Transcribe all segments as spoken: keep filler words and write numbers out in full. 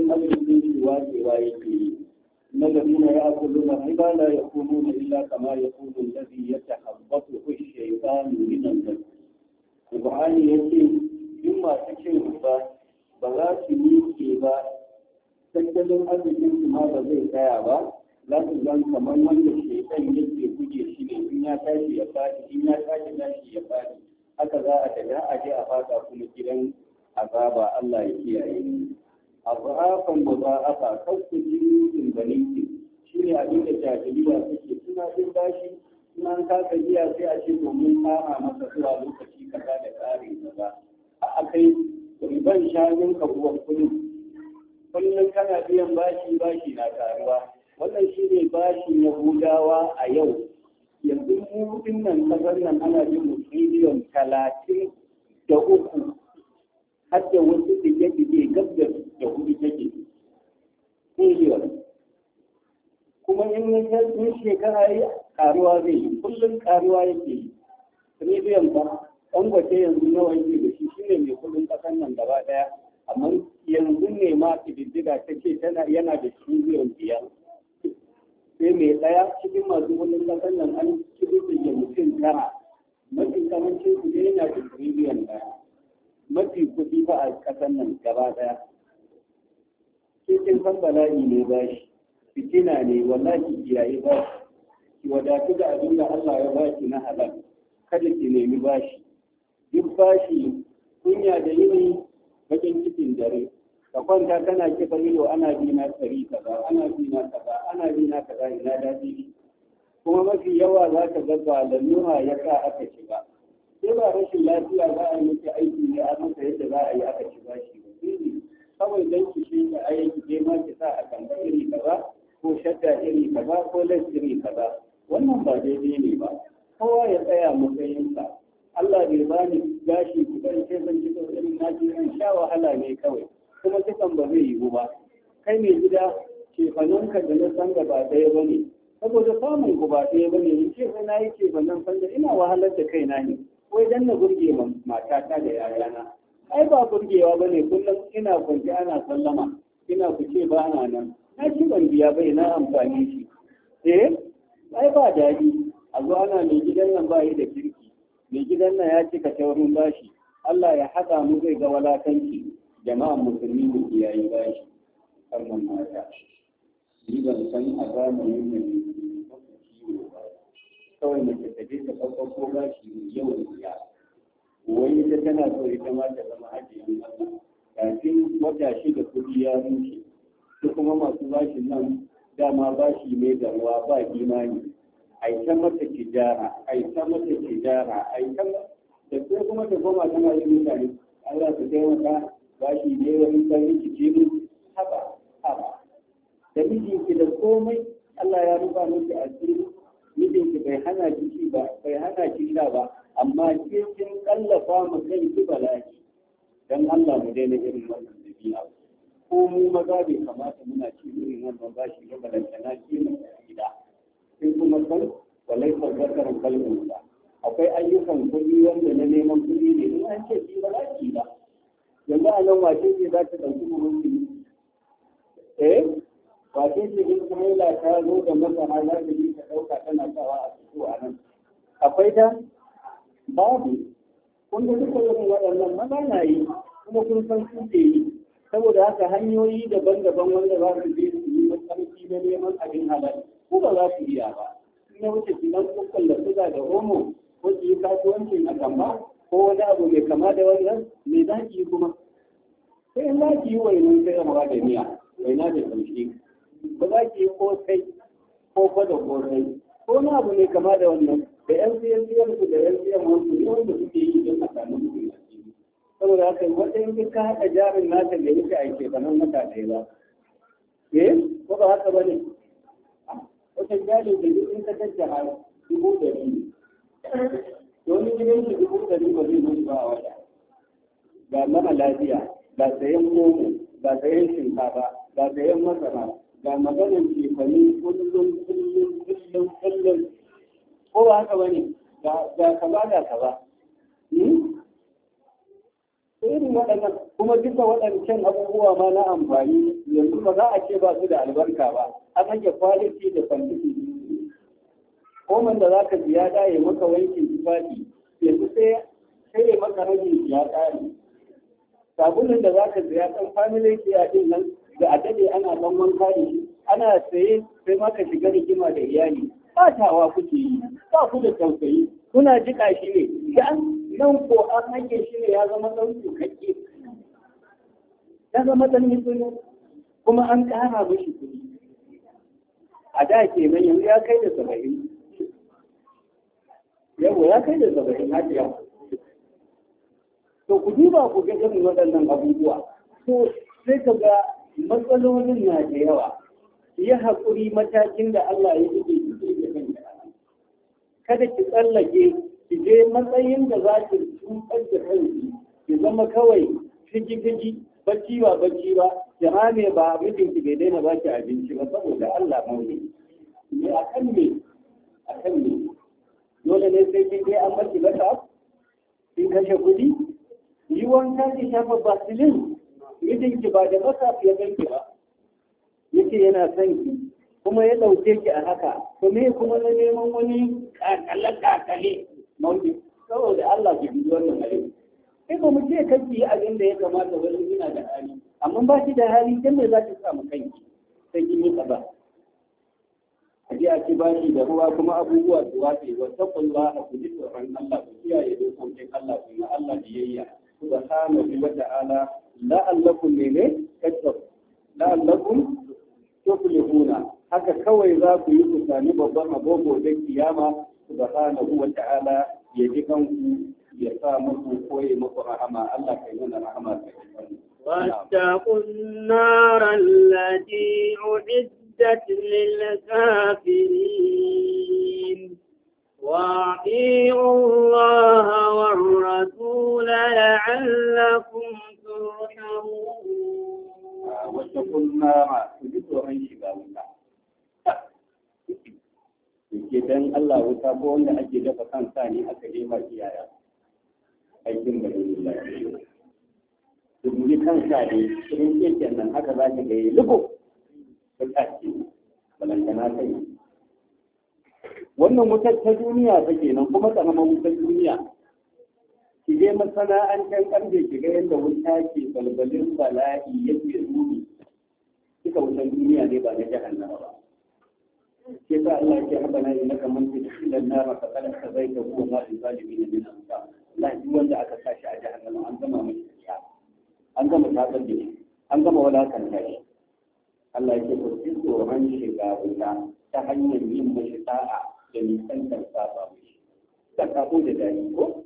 tattalin arzikin shi watsewa yake yi na ladina ya akulu na riba la yakunu illa kama yakunu alladhi yatahabbathu ash-shaytanu min al-nas Qur'ani yace in masu cin riba ba za su miƙe ba tattalin arzikin su ma ba zai tsaya ba za su zan kamar wanda shaitan yake buge shi ne in ya tashi ya faɗi in ya tashi tashi ya faɗi haka za a tafi a je a fada kuma gidan azaba Allah ya kiyaye ni azafan mudha'afa kasu jinsin baninki shine abin da jahiliya suke suna jin bashi suna an kasa biya sai a ce domin kama masa zuwa lokaci kaza da tsarin kaza a kai riban shanun kabuwar kullum kullum kana biyan bashi bashi na taruwa wannan shine bashin yahudawa a yau yanzu mu nan kasar nan ana jin mu miliyan talatin da uku har da wasu dige-dige gab da hudu take miliyan kuma in yin shekara yi karuwa zai yi kullum karuwa yake yi miliyan ba ɗangwace yanzu nawa yake da shi shine mai kudin ƙasar nan gaba ɗaya amma yanzu ne ma ƙididdiga ta ce yana da miliyan biyar sai mai ɗaya cikin masu kudin ƙasar nan an ƙididdige mutum tara mafi karancin kuɗi yana da miliyan ɗaya mafi kuɗi ba a ƙasar nan gaba ɗaya cikin san bala'i ne ba shi fitina ne wallahi kiyaye ba shi ki wadatu da abin da Allah ya ba ki na halal kada ki nemi bashi duk bashi kunya da yini bakin cikin dare ka kwanta kana kifa ido ana bi na tsari kaza ana bi na kaza ana bi na kaza ina daɗi kuma mafi yawa za ka ga ba lalura ya sa aka ci ba sai ba rashin lafiya za a yi miki aiki ne a masa yadda za a yi aka ci bashi ba sai kawai dan ki shi ka aiki ke ma ki sa a kan iri kaza ko shadda iri kaza ko las iri kaza wannan ba daidai ne ba kowa ya tsaya matsayinsa Allah bai bani gashi ku bari sai zan ci irin na ji in sha wahala ne kawai kuma kisan ba zai yiwu ba kai mai gida cefanonka da na san da ba ɗaya ba ne saboda samun ku ba ɗaya ba ne in ce sai na yi cefanon san da ina wahalar da kaina ne wai dan na burge matata da yayana ai ba burgewa ba ne kullum ina kwanci ana sallama ina ku ce ba na nan na ci ban biya bai na amfani shi eh ai ba daɗi a zo ana mai gidan nan ba yi da kirki mai gidan nan ya cika taurin bashi Allah ya haɗa mu zai ga walakanci jama'an musulmi mu kiyaye bashi wannan mata ni ban san a zamanin nan ciwo ba kawai mace ta je ta ɗaukar bashi mai yawan siya wani ita tana so ita ma ta zama hajjiyar Allah kafin wata shida kuɗi ya rushe su kuma masu bashin nan dama bashi ne da ruwa ba imani aita mata tijara aita mata tijara aita da sai kuma ta koma tana yin mutane Allah ta taimaka bashi ne wani dan rikici ne haba haba da mijinki da komai Allah ya rufa miki asiri mijinki bai hana ki ba bai hana ki sha ba amma ke kin kallafa mu kai ki bala'i dan Allah mu daina irin wannan dabi'a ko mu maza bai kamata muna ci irin wannan bashi ga balantana ki mu gida sai kuma san walai fadaran kalmin sa akwai ayyukan kuɗi wanda na neman kuɗi ne in an ce ki ba za ki ba yanzu a nan wace ce za ta ɗauki muhimmi eh wace ce in kuma ta zo da masana za ta yi ta ɗauka tana sawa a fito a nan akwai ta babu kun ga duka irin waɗannan maza na yi kuma kun san su ke yi saboda haka hanyoyi daban-daban wanda za su je su yi matsarki na neman abin halal ko ba za su iya ba in ya wuce kinan kukkan da suga da homo ko su yi kasuwancin a gamba ko wani abu mai kama da wannan me za ki yi kuma sai in za ki yi wainan sayarwa da miya waina da taushe ba za ki yi kosai ko kwada kosai ko na abu mai kama da wannan da yan siyan siyar su da yan siyan wasu ne wanda suke yi don a samu kuɗi saboda haka wata yankin ka haɗa jarin nata da yake aike ba nan wata ɗaya ba eh ko ba haka ba ne wata jari da duk in ka tattara dubu ɗari ne wani gidan shi dubu ɗari ba zai mutu ba a wata ga mara lafiya ga sayan momo ga sayan shinkafa ga sayan masara ga maganar cefane kullum kullum kullum kullum ko ba haka ba ne ga kaza ga kaza sai irin waɗannan kuma duka waɗancan abubuwa ma na amfani yanzu ba za a ce ba su da albarka ba an rage quality da quantity. Koman da za ka biya da ya maka wankin tufafi yanzu sai sai ya maka rage ya ƙare. Sabulun da za ka biya ɗan family care din nan da a dade ana ɗan wanka da shi ana saye sai maka shiga rigima da iyali. Fatawa kuke yi ba ku da tausayi kuna jiƙa shi ne dan nan ko an hake shi ne ya zama ɗan tukakke ya zama ɗan mitsuni kuma an ƙara mishi kuɗi a da ke nan yanzu ya kai da saba'in yau ya kai da saba'in hajiya to ku duba ku ga irin waɗannan abubuwa to sai ka ga matsalolin na da yawa yi haƙuri matakin da Allah ya yi da kanka kada ki tsallake ki je matsayin da za ki tutar da kanki ki zama kawai fiji-fiji bacci ba bacci ba jama'a me ba abin ki bai daina ba ki abinci ba saboda Allah mauni ne a kan me a kan me dole ne sai kin je an maki bata kin kashe kuɗi yi wanka ki shafa basilin mijinki ba da masa ya ganki ba yake yana son ki kuma ya ɗauke ki a haka to me kuma na neman wani kakale-kakale mauki saboda Allah ki bi wannan hali sai ba mu ce kanki yi abin da ya kamata wani yana da hali amma ba shi da hali dan me za ki samu kanki sai kin yi kaza a ji a ci bashi da ruwa kuma abubuwa su wace wa taqullaha ku ji tsoron Allah ku kiyaye dokokin Allah ku yi Allah biyayya subhanahu wa ta'ala la'allakum ne tattaqun la'allakum tuflihuna haka kawai za ku yi ku sami babban agogo da kiyama subhanahu wa ta'ala ya ji kanku ya sa muku koyi muku rahama Allah kai mana rahama kai واتقوا النار التي أعدت للكافرين وأطيعوا الله والرسول لعلكم ترحمون واتقوا النار تجدوا عن شبابنا yake dan Allah wuta ko wanda ake dafa kansa ne aka je ma kiyaya aikin da Allah su dubi kansa ne cikin keken nan haka za ka ga yi lugo wuta ce balantana kai wannan wutar ta duniya ta kenan kuma karamar wutar duniya ki je masana'antar karfe ki ga yadda wuta ke balbalin bala'i yake rumi duka wutar duniya ne ba na jahannama ba ke sa Allah ke haɓa na inaka man fi cikin nara fa kada ka zai ka kuwa ma zalimi na min amsa Allah duk wanda aka sa shi a jahannama an gama mai tsiya an gama tabar da shi an gama wadakanta shi Allah ya ce ku ji tsoron shiga wuta ta hanyar yin mashi da'a da nisantar saba mashi da sabo da dadi ko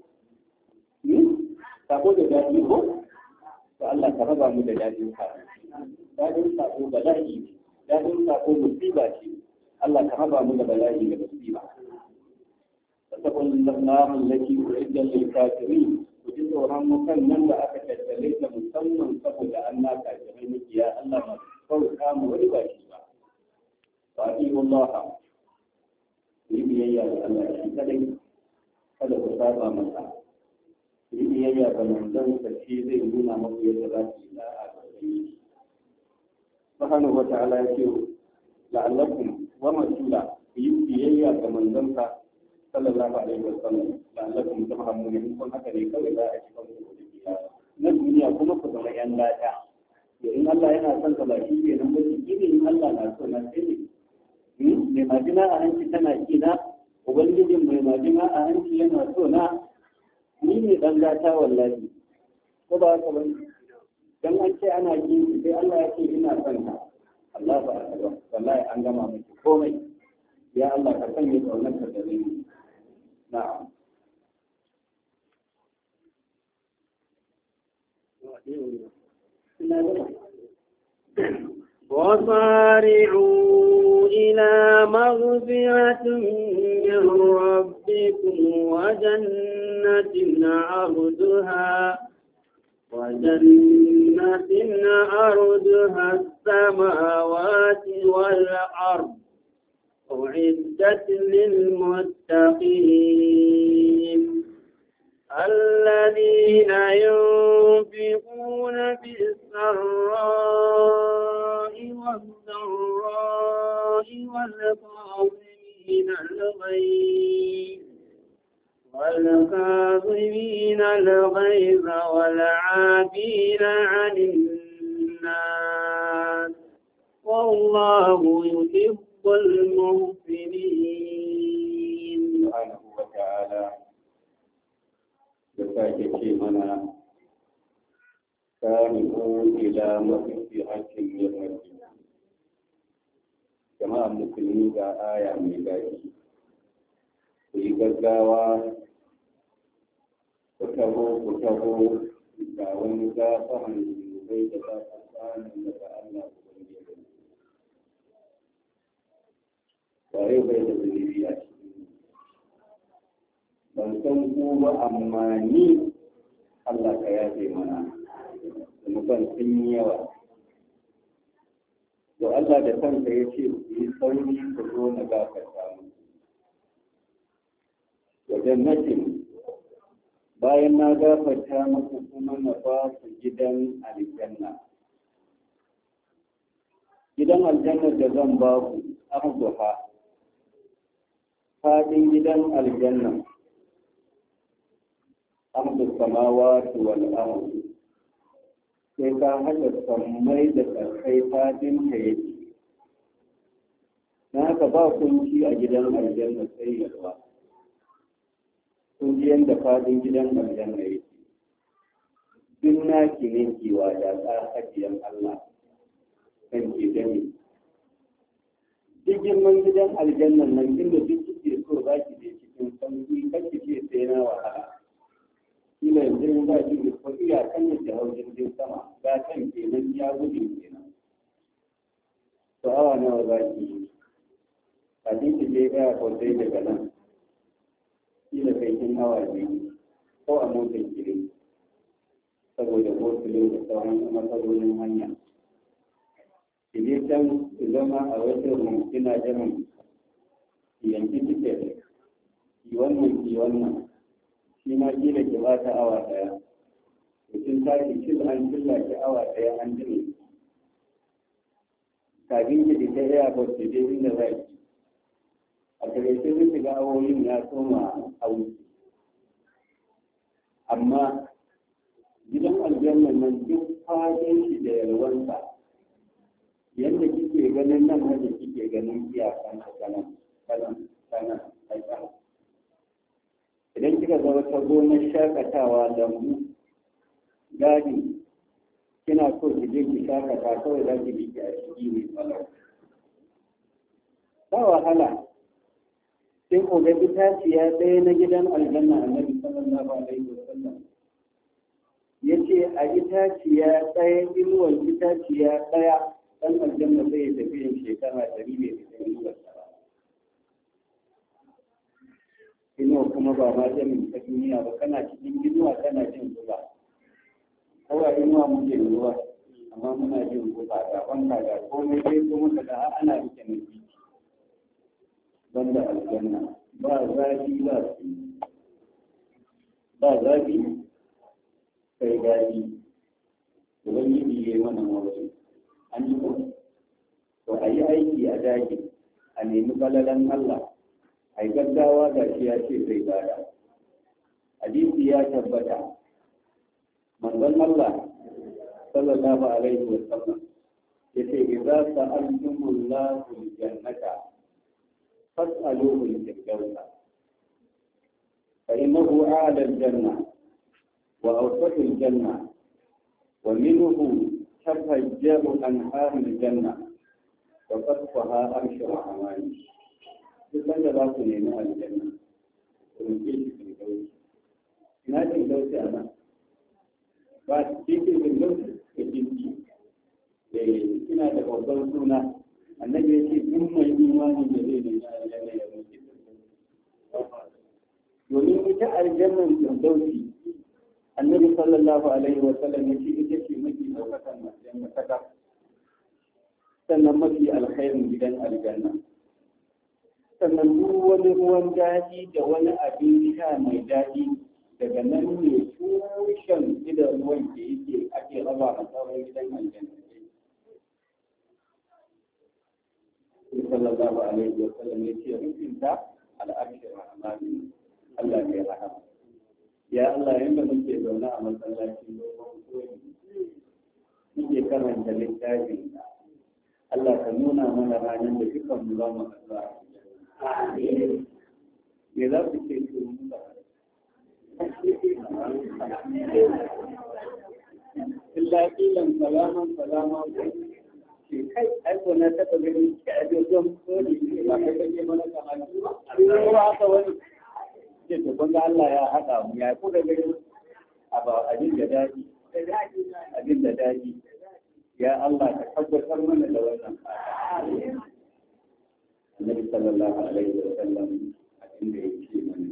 sabo da dadi ko to Allah ka raba mu da dadin sabo dadin sabo bala'i dadin sabo musiba ce Allah ka raba mu da bala'i da musiba fatakun lahu allati uiddat lil kafirin ku ji tsoron mu kan nan da aka tattale ta musamman saboda Allah kafirai ne ya Allah ma sauka mu wani ba shi ba fa Allah yi biyayya da Allah shi kadai kada ku saba masa yi biyayya ga manzon sa shi zai nuna muku yadda za ku yi da'a ga shi subhanahu wa ta'ala ya ce la'allakum wa masula yi biyayya ga manzon sa sallallahu alaihi wa sallam la'allakum tafhamuna in kun haka ne kawai za a ci kan ku da na duniya kuma ku zama yan lada in Allah yana son ka ba shi kenan ba shi in Allah na so na sai mai majina a hanci tana kina ubangijin mai majina a hanci yana so na ni ne dan gata wallahi ko ba haka bane dan an ce ana ki sai Allah ya ce ina son ka Allah ba akbar wallahi an gama miki komai ya Allah ka sanya kaunar ka da ni na'am وصارعوا إلى مغفرة من ربكم وجنة عرضها وجنة عرضها السماوات والأرض أعدت للمتقين الذين ينفقون في السراء والضراء والكاظمين الغيظ والكاظمين الغيظ والعافين عن الناس والله يحب المحسنين. سبحانه وتعالى sake ce mana kanu ila mafi'atin min rabbikum. Jama'a musulmi ga aya mai gashi, ku yi gaggawa ku taho ku taho ga wani gafaran zunubai da za ku samu daga Allah Ubangiji. Waye bai da zunubi a cikin ban san ku ba, amma ni Allah ka yafe mana zunuban sun yi yawa. To Allah da kanka ya ce ku yi sauri ku zo na gafarta mu. Wajen natin bayan na gafarta muku kuma na ba ku gidan aljanna. Gidan aljanna da zan ba ku arzuha, fadin gidan aljanna arzu samawati wal ardi, sai ka haɗa sammai da ƙarfai fadin ta yake. Na haka ba kunci a gidan aljanna sai yalwa. Kun ji yadda fadin gidan aljanna yake. Duk naki ne kiwa da tsarkakiyan Allah kan ke gani. Duk girman gidan aljanna nan inda duk kike so za ki je cikin sauki, kake ce sai na wahala. Kila yanzu in ba ki da kuɗi a kan yadda hau jirgin sama, ga kan kenan ya gudu kenan. To awa nawa za ki yi? Kafin ki je ɗaya kwatai daga nan. Kila kai kin awa biyu ko a motar kire saboda hotulo da sauran matsalolin hanya. Ki je can ki zama a wata rum kina jiran ki yanki tiket, ki wannan ki wannan. Shi ma kila ki ba ta awa ɗaya. Mutum ta ki cil an cilla ki awa ɗaya an jini. Kafin ki fita airport ki je inda za ki. A takaice zai shiga awoyin ya soma aure. Amma gidan aljanna nan duk fadin shi da yalwanta, yadda kike ganin nan haka kike ganin iyakan kanan kanan kanan kanan. Idan kika zama ta gonar shakatawa lambu gadi, kina so ki je ki shakata kawai za ki bi ki a ciki mai tsalau. Ba wahala. Sai ko ga itaciya ɗaya na gidan aljanna annabi sallallahu alaihi wasallam yace a itaciya ɗaya inuwar itaciya ɗaya ɗan aljanna zai tafi yin shekara ɗari bai fita inuwar ba. Inuwa kuma ba ma jamin ta duniya ba, kana cikin inuwa kana jin zuba. Kawai inuwa muke ruwa amma muna jin zuba ga banka ga komai dai kuma kada ana rike mai biki. Banda aljanna ba zafi ba su ba zafi sai daɗi. Ubangiji ya yi mana mawuce an yi kuma to a yi aiki a dage a nemi balalan Allah, a yi gaggawa ga shi ya ce zai bada. Hadisi ya tabbata manzon Allah sallallahu alaihi wa sallam ya ce idza sa'altumullahu al-jannata fas'aluhu al-firdausa fa innahu a'la al-janna wa awsat al-janna wa minhu tafajjaru anhar al-janna wa qasfaha arshu ar-rahman. Duk da za ku nemi aljanna ku roƙe shi firdausi. Ina firdausi a nan? Ba cikin firdausi da jinki. Ina da babban suna. Annabi ya ce duk mai imani da zai nemi aljanna ya roƙe firdausi. Domin ita aljannan firdausi, annabi sallallahu alaihi wa sallam ya ce ita ce mafi ɗaukakan aljanna kaka. Sannan mafi alkhairin gidan aljanna. Sannan duk wani ruwan daɗi da wani abin sha mai daɗi daga nan ne tushen gidan ruwan ke yake ake raba a sauran gidan aljanna sallallahu alaihi wa sallam ya ce rufinta al'arshi rahmani Allah ya rahama ya Allah yanda muke zaune a masallaci muke karanta littafin Allah ka nuna mana ranar da dukkan mu za mu haɗu a cikin me za ku ce su illa kilan salaman salaman ke kai aiko na taɓa ganin ki a jirgin soli ba kai kake mana kamar ba ko haka wani ce to kun ga Allah ya haɗa mu ya ku da gani abin da daɗi abin da daɗi ya Allah ka tabbatar mana da wannan Annabi sallallahu alaihi wa sallam abin da yake mana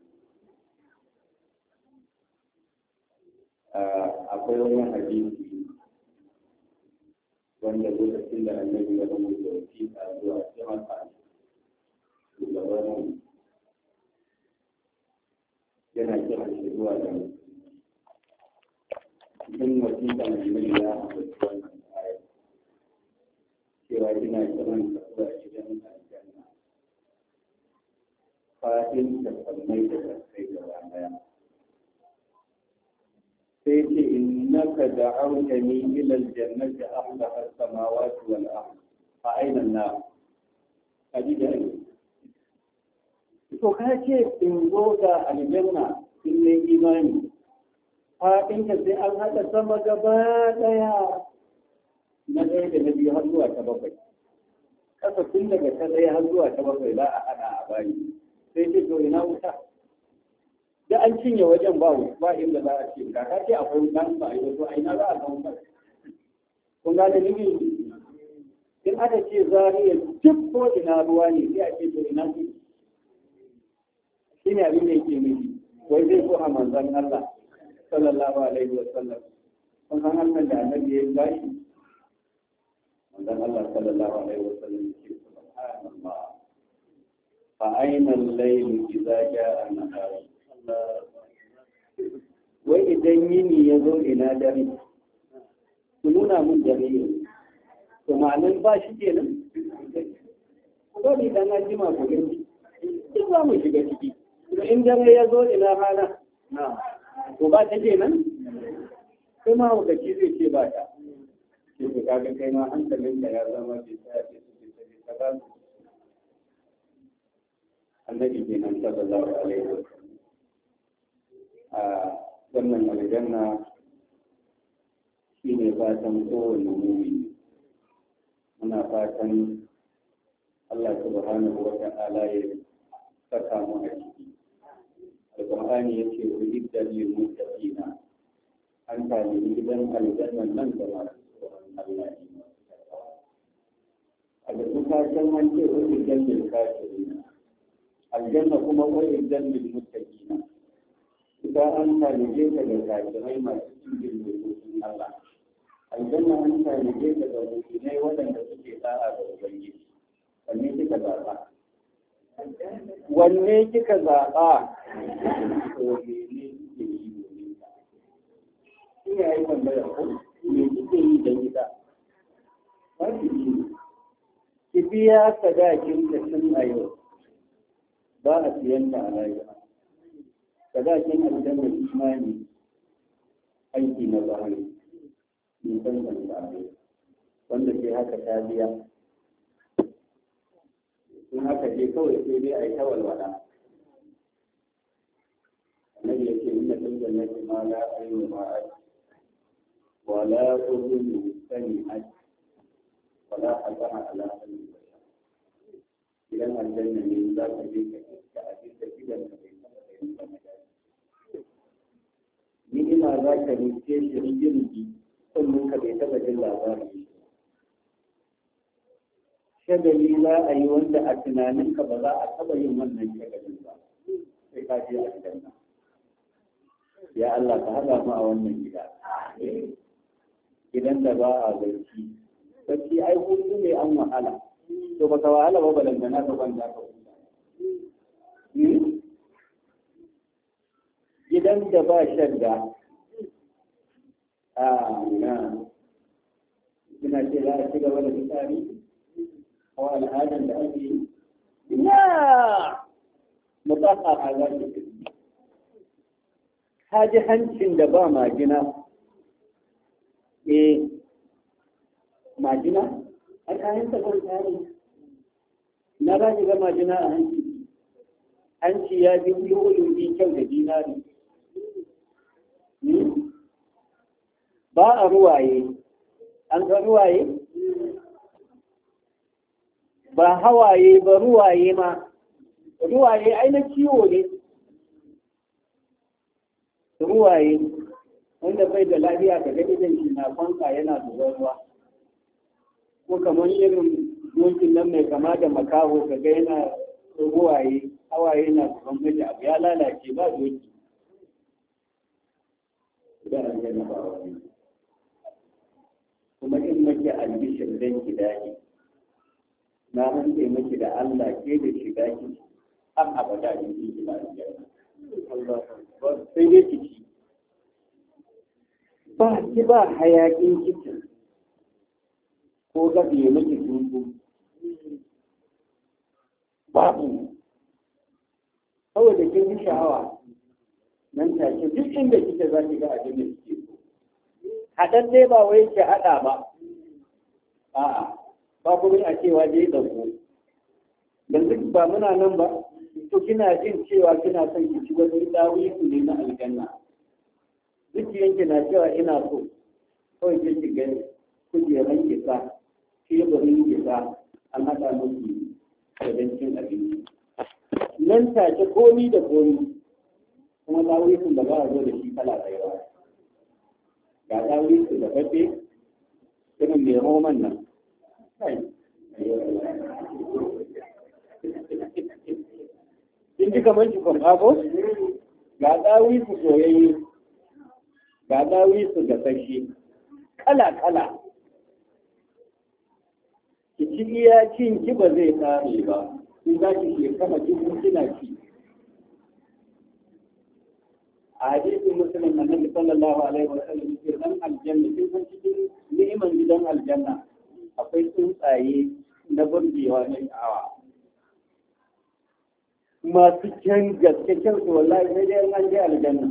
akwai wani hadisi wanda lokacin da Annabi ya rubuta wasiƙa zuwa jama'a shugaban yana kira shi zuwa da cikin wasiƙa Annabi ya rubuta wannan ayat cewa ina kiran ka zuwa gidan aljanna fadin da sammai da kasai gaba daya sai ce innaka da'awtani ila aljannati ahla as-samawati wal ard fa aina an-nar kaji da to ka ce in zo ga aljanna in ne imani fadin ka sai an hada sama gaba daya na ɗaya da na biyu har zuwa ta bakwai kasa tun daga ta ɗaya har zuwa ta bakwai za a hada a bayi sai ce to ina wuta da an cinye wajen ba ba inda za a ce ga ka ce akwai wuta ba a yi wato a ina za a ga wuta kun ga da nufi in aka ce zariya duk ko ina ruwa ne sai a ce to ina ce shi ne abin da yake nufi wai zai so a manzan Allah sallallahu alaihi wa sallam kun san hannun da annabi ya yi bashi manzan Allah sallallahu alaihi wa sallam ya ce subhanallah fa aina al-layl idza ja'a an-nahar wai idan yini ya zo ina dare ku nuna mun dare ne to ma'anin ba shi kenan ko ni dan ajima ku gani in za mu shiga ciki in dare ya zo ina rana na to ba ta kenan sai ma hukaci zai ce ba ta ce ku kaga kai ma hankalin ka ya zama bai tsaya ce su ce ta ba annabi kenan sallallahu alaihi wa sallam a wannan aljanna shi ne fatan kowane mumini muna fatan Allah subhanahu wa ta'ala ya saka mu a ciki alqur'ani yace uidda lil muttaqina an tani gidan aljanna nan da masu tsoron Allah ne a da kuka san an ce uidda lil kafirin aljanna kuma uidda lil muttaqina idan an tanaje ka da kafirai masu cikin dokokin Allah aljanna an tanaje ka da mu'minai waɗanda suke da'a da ubangiji wanne kika zaɓa wanne kika zaɓa to mene kike yi domin ka shi ne ai tambaya ko me kike yi da gida ba ki yi ki biya sadakin da tun a yau ba a siyan ta a rayuwa sadakin aljanna imani aiki na zahiri nisan zantare wanda ke haka ta biya sun haka ce kawai sai dai a yi ta walwala annabi yake inda tun jannati ma la ayu ma'at wa la udhunu sami'at wa la hasana ala qalbi idan aljanna ne za ka je ka iska abin da gidan ka bai taɓa yin ba na ni'ima za ka rike shi rigirgi kullum ka bai taɓa jin labari shagali za a yi wanda a tunaninka ba za a taɓa yin wannan shagalin ba sai ka je a gidan ya Allah ka haɗa mu a wannan gida gidan da ba a barci barci ai hutu ne an wahala to baka wahala ba balantana ka kwanta ka huta gidan da ba shadda a na suna ce za a ci gaba da fitsari ko al'adar da ake yi na mutaka a za ki ka ji hancin da ba majina eh majina a kayan sabon tare na za ki ga majina a hanci hanci ya bi wuri kyau da dinari ba a ruwaye an ga ruwaye ba hawaye ba ruwaye ma ruwaye ai na ciwo ne ruwaye wanda bai da lafiya ga gidan shi na kwanka yana zubar ruwa ko kamar irin dokin nan mai kama da makaho kaga yana ruwaye hawaye na zuban mace abu ya lalace ba doki kuma in mace albishir don ki daɗi na rantse maki da Allah ke da shiga ki har abada in ki ki lafiya sai dai ki ci ba ki ba hayakin kicin ko gabe maki tutu babu saboda kin yi sha'awa nan take duk inda kike za ki ga abin da kike so haɗan dai ba wai ki haɗa ba a'a ba kuma a cewa dai ɗauko yanzu ba muna nan ba to kina jin cewa kina son ki ci wani dawi su ne na aljanna zuciyanki na cewa ina so kawai ki ki gani kujeran ki sa teburin ki sa an haɗa miki abincin abinci nan take komi da komi kuma dawi su da ba a zo da shi kala ɗaya ba ga dawi su da fafe irin mai roman nan in ji kamar shi kwamfa ko ga dawi su soyayye ga dawi su gasashe kala-kala ki ci iya cin ki ba zai tsare ba in za ki shekara cikin kina ci a hadisin musulun annabi sallallahu alaihi wa sallam ke dan aljanna kin san cikin ni'iman gidan aljanna akwai tsuntsaye na burgewa na sha'awa masu kyan gaske kyan su wallahi sai dai an je aljanna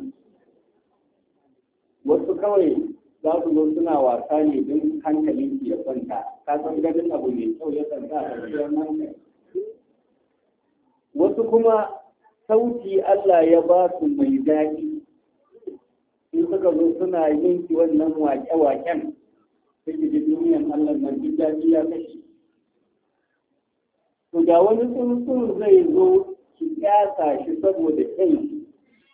wasu kawai za su zo suna wasa ne don hankalin ki ya kwanta ka san ganin abu mai kyau ya kwanta a cikin hankali wasu kuma sauti Allah ya ba su mai daɗi in suka zo suna yin wannan waƙe-waƙen sai ji duniyan Allah nan duk daɗi ya kashe to da wani tsuntsun zai zo ki kyasa shi saboda kai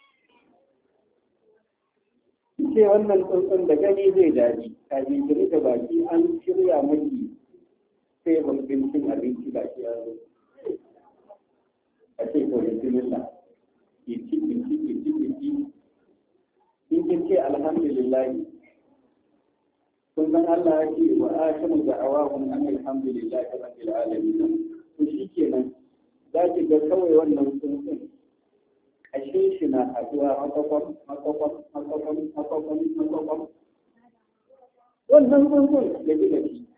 ce wannan tsuntsun da gani zai daɗi kafin kiri da baki an shirya maki sai babban cin abinci ba ki yazo a ce to bismillah ki ci ki ci ki ci ki ci in kin ce alhamdulillah kun san Allah ya ce wa akhiru da'awahum alhamdulillah rabbil alamin to shikenan za ki ga kawai wannan tsuntsun kashin shi na haduwa makwakwan makwakwan makwakwan makwakwan makwakwan wannan tsuntsun da ji da shi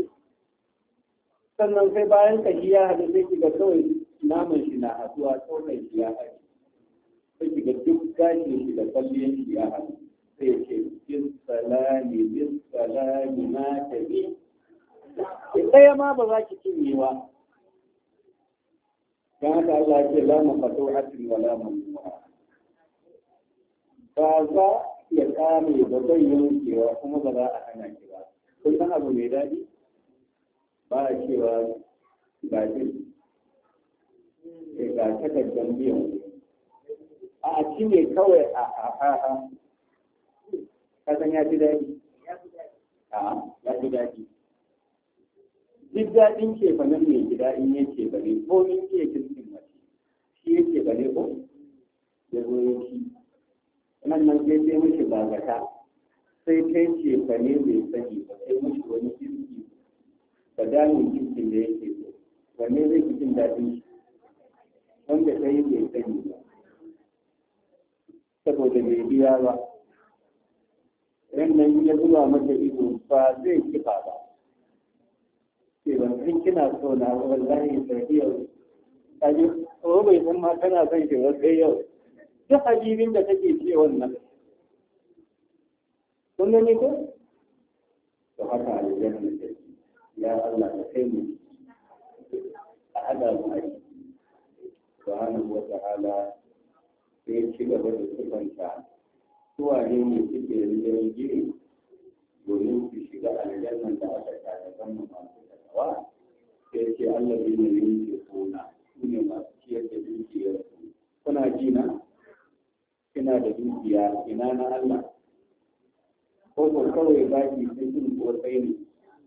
sannan sai bayan kashi ya haɗu sai ki ga kawai naman shi na haduwa tsokan shi ya haɗu sai ki ga duk gashin shi da kwalliyar shi ya haɗu sai ce bis salami bis salami na tafi ɗaya ma ba za ki cinye ba don haka Allah ce la mafato hatin wa la mafuwa ba za ya kame ba zai yankewa kuma ba za a hana ki ba kun san abu mai daɗi ba a cewa ga jin ga takardar biyan a ci ne kawai a a kasan ya fi daɗi a ya fi daɗi duk daɗin ce fa nan mai gida in ya ce ba ne ko min iya kirkin mace shi ya ce ba ne ko ya zo ya ci nan nan sai sai mishi bagata sai kai ce ba ne mai sani ba sai mishi wani kirki ba damin kirkin da yake so wanne zai fi jin daɗin shi wanda ta yi bai sani ba saboda bai biya ba. Ran nan ya zuwa mata ido ba zai kifa ba. Sai ban san kina so na wallahi sai yau. Kaji ko bai san ma kana son shi ba sai yau. Duk hajibin da take ce wannan. Kun gani ko? To haka aljanna take. Ya Allah ka kai mu a hada mu a subhanahu wa ta'ala sai ci gaba da sifanta suwane ne suke rijiyar gini domin su shiga aljannan da aka tare kan masu takawa sai ce Allah ne ne yake kuna su ne masu ciyar da dukiyar su kuna ji na kina da dukiya ina na Allah ko ko kawai baki sai sun ko sai ne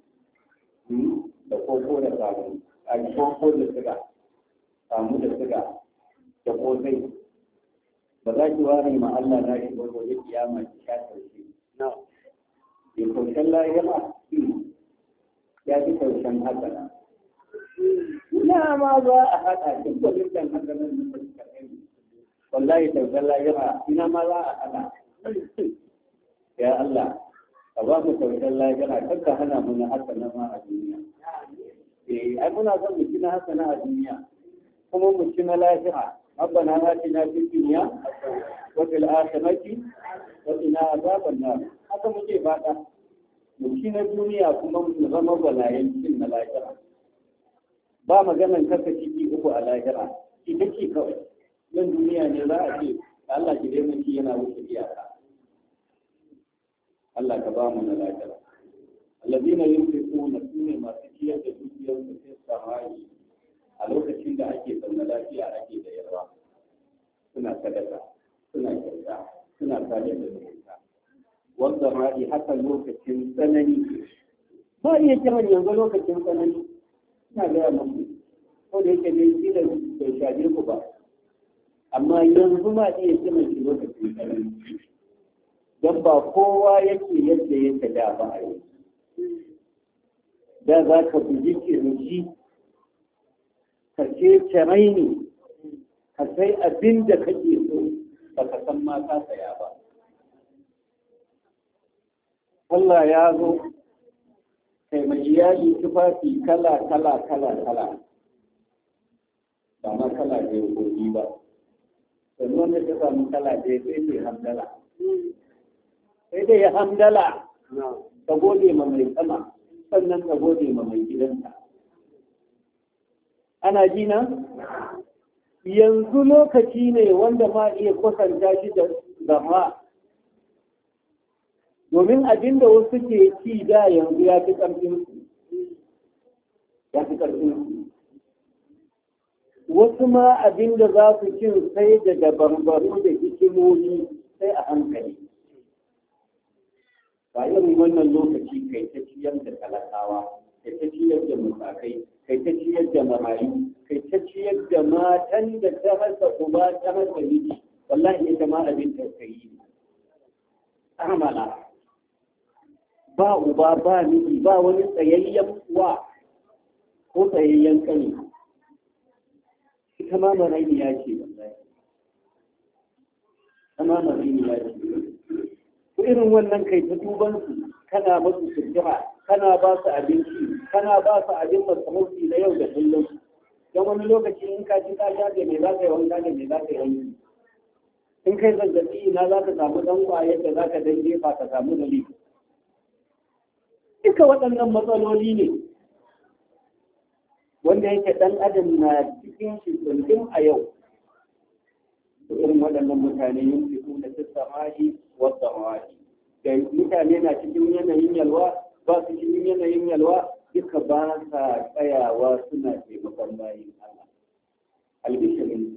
da koko da samu a koko da siga samu da siga da kosai ba za ki ware ma Allah na shi ba gobe kiyama ki sha taushe na ya kaushen lahira ya fi kaushen hasana ina ma za a haɗa duk wani dan hasanan da suka kai wallahi kaushen lahira ina ma za a haɗa ya Allah ka ba mu kaushen lahira kar ka hana mu na hasana ma a duniya eh ai muna son mu ci na hasana a duniya kuma mu ci na lahira ربنا آتنا في الدنيا وفي الآخرة وقنا عذاب النار haka muke fata mu ci na duniya kuma mu zama balayen cin na lahira ba maganan kasa ciki uku a lahira ita ce kawai yan duniya ne za a ce Allah ki dai miki yana wuce iyaka Allah ka ba mu na lahira alladina yunfiquna sunne masu ciyar da dukiyar su sai samari a lokacin da ake zaune lafiya ake da yarwa suna sadaka suna kyauta suna sadar da zumunta wanda ma yi haka lokacin tsanani ba iya kiran yanzu lokacin tsanani ina gaya muku ko da yake ne shi da bai shaje ku ba amma yanzu ma iya kiran shi lokacin tsanani don ba kowa yake yadda yake da ba a yi da za ka buji kirji ka ce cirai ne ka sai abin da kake so ba ka san ma ka saya ba. Allah ya zo kai mai iyali tufafi kala kala kala kala ba ma kala da gobe ba sannan wanda ta samu kala da sai sai hamdala sai dai hamdala ka gode ma mai sama sannan ka gode ma mai gidanka. Ana ji na? Yanzu lokaci ne wanda ma iya kwatanta shi da zama. Domin abin da wasu ke ci da yanzu ya fi ƙarfinsu. Ya fi ƙarfinsu. Wasu ma abin da za su cin sai da dabarbaru da hikimomi sai a hankali. Ba irin wannan lokaci kai ta ciyar da talakawa, kai ta ciyar da musakai, kai ta ciyar da marayu, kai ta ciyar da matan da ta rasa uba ta rasa miji, wallahi ita ma abin tausayi ne. Amala, ba uba ba miji ba wani tsayayyen uwa ko tsayayyen kani. Ita ma marayu ya ce wallahi. Ita ma marayu ya ce. Ko irin wannan kai ta duban su kana masu sutura, kana ba su abinci, kana ba su abin masarufi na yau da kullum. Don wani lokaci in ka ci ka sha da me za ka yi wanka da me za ka yi wanki. In kai zazzaɓi ina za ka samu ɗan ƙwayar da za ka dan jefa ka samu dalili. Duka waɗannan matsaloli ne wanda yake ɗan adam na cikin shi tsundum a yau. Irin waɗannan mutane yin fito da sassamari wasu samari. Da mutane na cikin yanayin yalwa ba su cikin yanayin yalwa duka ba sa tsayawa suna taimakon bayin Allah. Albishirin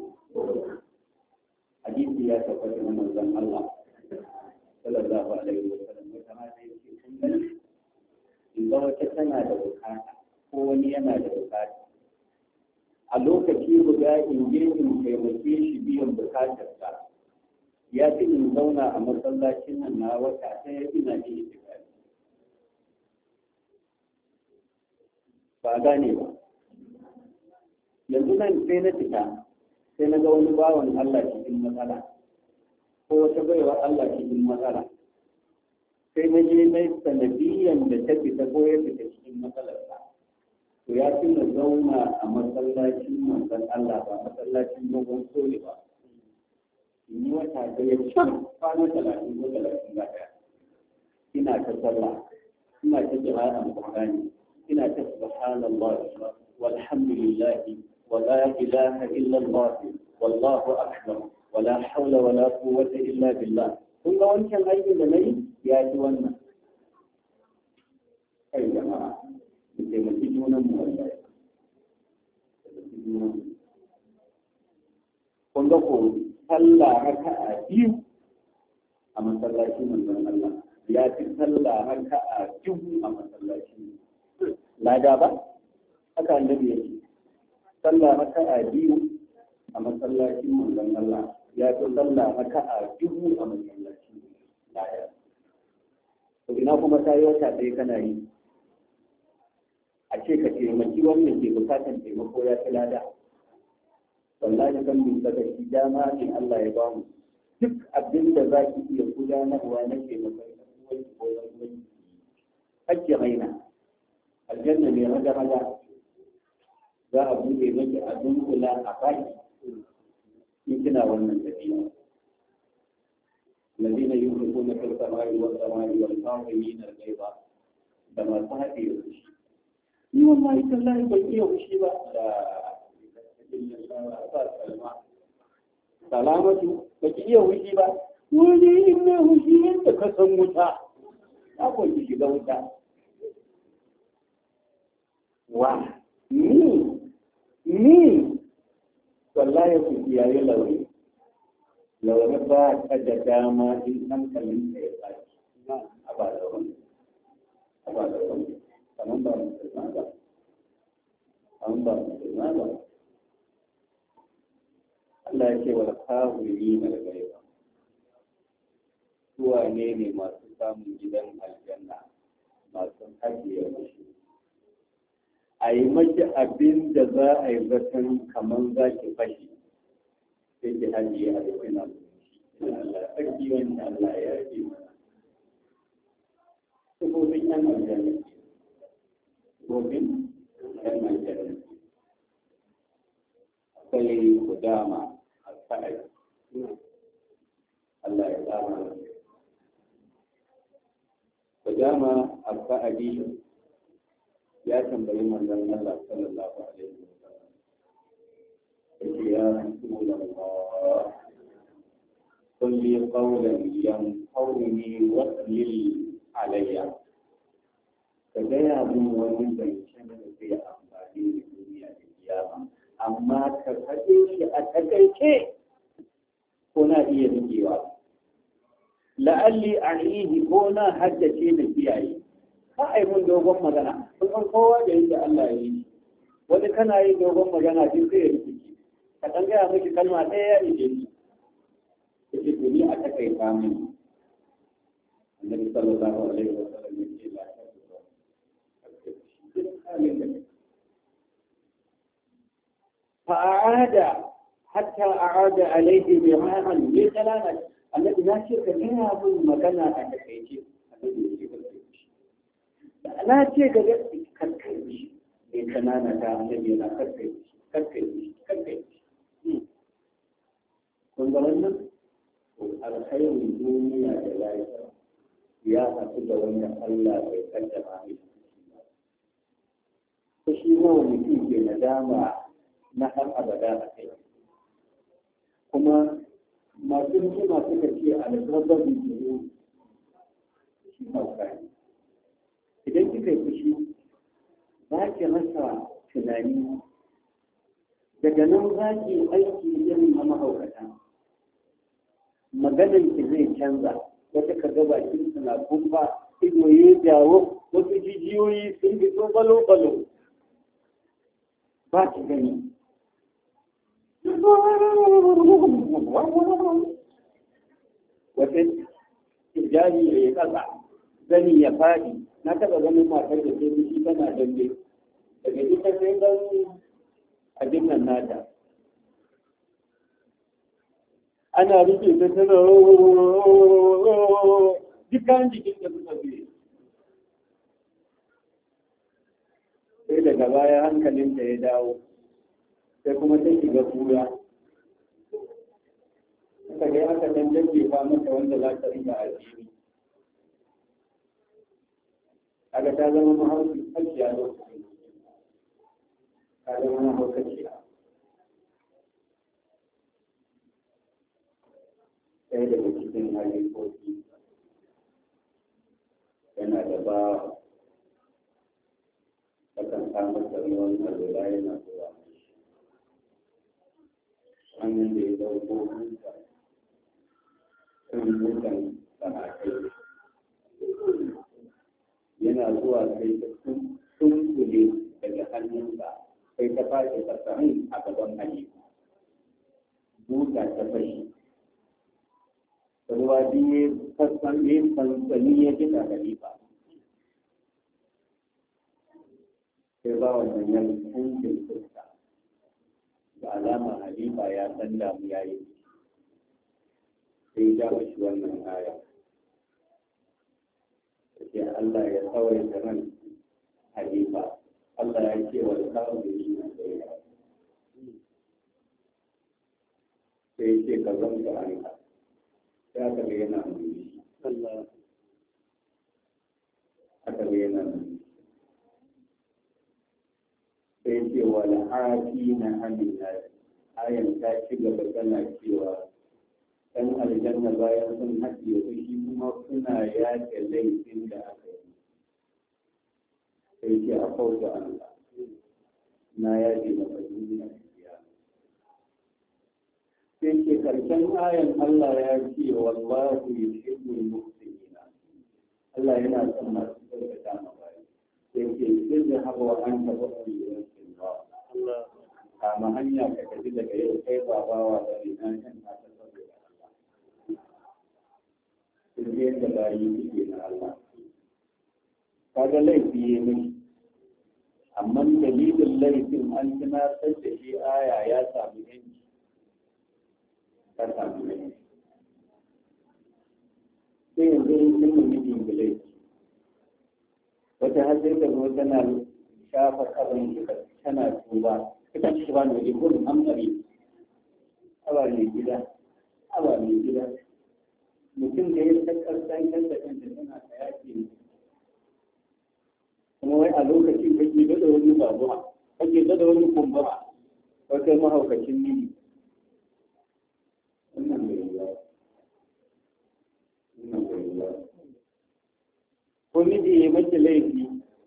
hadisi ya tabbata na manzon Allah sallallahu alaihi wa sallam wata mata yake kun gani in ga wata tana da bukata ko wani yana da bukata a lokaci guda in je in taimake shi biyan bukatarsa ya fi in zauna a masallacin nan na wata ɗaya ina da itikari ba gane ba yanzu nan sai na fita sai na ga wani bawan Allah cikin matsala ko ko wata baiwa Allah cikin matsala sai na je na sanadiyan da ta fita ko ya fita cikin matsalarsa to ya fi na zauna a masallacin manzon Allah ba masallacin dogon sole ba in yi wata ɗaya can kwana talatin ko talatin ba ɗaya ina ta sallah ina ta kira'an Qur'ani ina ta subhanallah walhamdulillah wa la ilaha illa Allah wallahu akbar wa la hawla wa la quwwata illa billah kun ga wancan aikin da nayi ya ji wannan kai jama'a mu taimaki junan mu wallahi kun ga ko sallah raka'a biyu a masallacin manzon Allah ya fi sallah raka'a biyu a masallacin lada ba haka annabi yake sallah raka'a biyu a masallacin manzon Allah ya fi sallah raka'a biyu a masallacin lada to ina kuma ta yi wata ɗaya kana yi a ce ka taimaki wannan ke bukatan taimako ya fi lada wallahi kan bin saka shi dama ne Allah ya bamu duk abin da za ki iya gudanarwa na taimakon wani ko wani hajji raina aljanna ne raga raga za a buɗe maki a dunkula a baki in kina wannan tafiya الذين ينفقون في السماء والسماء والكاظمين الغيظ كما صحت يوشي ni wallahi tallahi ban iya hushi ba salamatu ba ki iya hushi ba wani in na hushi yadda ka san wuta na kwanci shiga wuta wa ni ni wallahi ku kiyaye lauri lauri ba ta da dama in hankalin ka ya tsaki a ba da wani a ba da wani kamar ba musulma ba an ba musulma ba Allah ya ce wa kawuri na daga yau suwa ne ne masu samun gidan aljanna masu hajiye mashi a yi maki abin da za a yi zaton kamar za ki fashi sai ki hajiye a cikin Allah sarki wani Allah ya yi mana sufofin yan aljanna sufofin yan aljanna akwai kudama a sa'ai Allah ya tsara kudama a sa'adi ya tambayi manzon Allah sallallahu alaihi wasallam yake ya rasulullah kulli qawlan yanfa'uni wa lil alayya ka gaya mun wani zancen da zai amfani da duniya da kiyama amma ka faɗe shi a takaice ko na iya rikewa la'alli a'ihi ko na haddace da kiyaye ka ai mun dogon magana kun san kowa da yadda Allah ya yi wani kana yin dogon magana din sai ya rikice ka dan gaya miki kalma ɗaya ya ije ki kace to ni a takaita min annabi sallallahu alaihi wasallam ya ce la فأعاد حتى أعاد عليه بماء لثلاثة الذي لا شك منها من مكان أتكيتي لا شك ذلك كالكيش لثلاثة الذي لا كالكيش كالكيش كالكيش كن ظلنا الخير الدنيا جلائك يا أسد وأن الله يكتب عليك فشيء mutum ke nadama na har abada a kai kuma masu hikima suka ce alzabar biyu shi hauka ne idan kika yi fushi za ki rasa tunani daga nan za ki aiki irin na mahaukata maganar ki zai canza wata ka ga bakin suna kumfa ido ya jawo wasu jijiyoyi sun fito balo-balo ba ki gani wata hijabi ya kasa gani ya faɗi na taɓa ganin matar da ke fushi tana dambe daga ita sai gani a dukkan nata ana rufe ta tana dukkan jikin da suka fiye. Sai daga baya hankalinta ya dawo, sai kuma ta shiga kura. Aka ga aka dan jajjefa mata wanda za ta riga a jini. Kaga ta zama mahaukaciya lokacin. Ta zama mahaukaciya. Sai daga cikin halifofi yana da ba takan samar da ruwan alwala yana zuwa hanyar da ya dauko huta kan hutan sanakai yana zuwa sai ta tunkule daga hannunsa sai ta fashe tsakanin a gaban halifa buta ta fashi ruwa biyu fassan yin fansani ya jika halifa sai ba wannan yan kunkin fuska da alama halifa ya san damu ya yi sai ya mashi wannan aya sai Allah ya tsawai da ran halifa Allah ya ce wa kawo da shi na sai sai ce ka zanta an ka sai aka ga yana mai Allah aka ga yana mai sai ce wa la'afi na amina ayan ta ci gaba tana cewa ɗan aljanna bayan sun haɗiye fushi kuma suna yaƙe laifin da aka yi sai ce a kauta Allah na yaƙe maka duniya da sai ce karshen ayan Allah ya ce wallahu yuhibbul muhsinina Allah yana son masu kyautata ma bayi sai ce sirri hawa an taɓa ƙungiyar Allah kama hanya ka tafi daga yau kai ba bawa ba ne na kan ta saboda Allah sun yadda bayi suke na Allah kaga laifi ya miki amma dalilin laifin an tunatar da shi aya ya samu yanki ka samu yanki sai yanzu in sun mutum da laifi wata har sai ka zo tana shafa kabin shi tana tuba ita ce ba ne gurin amsari aba ne gida aba ne gida mutum da ya tsakar dangar da kanta tana ta yaki kuma wai a lokacin kake dada wani babuwa kake dada wani kumbura wata mahaukacin mini wannan bai yi ba wannan bai yi ba ko miji ya maki laifi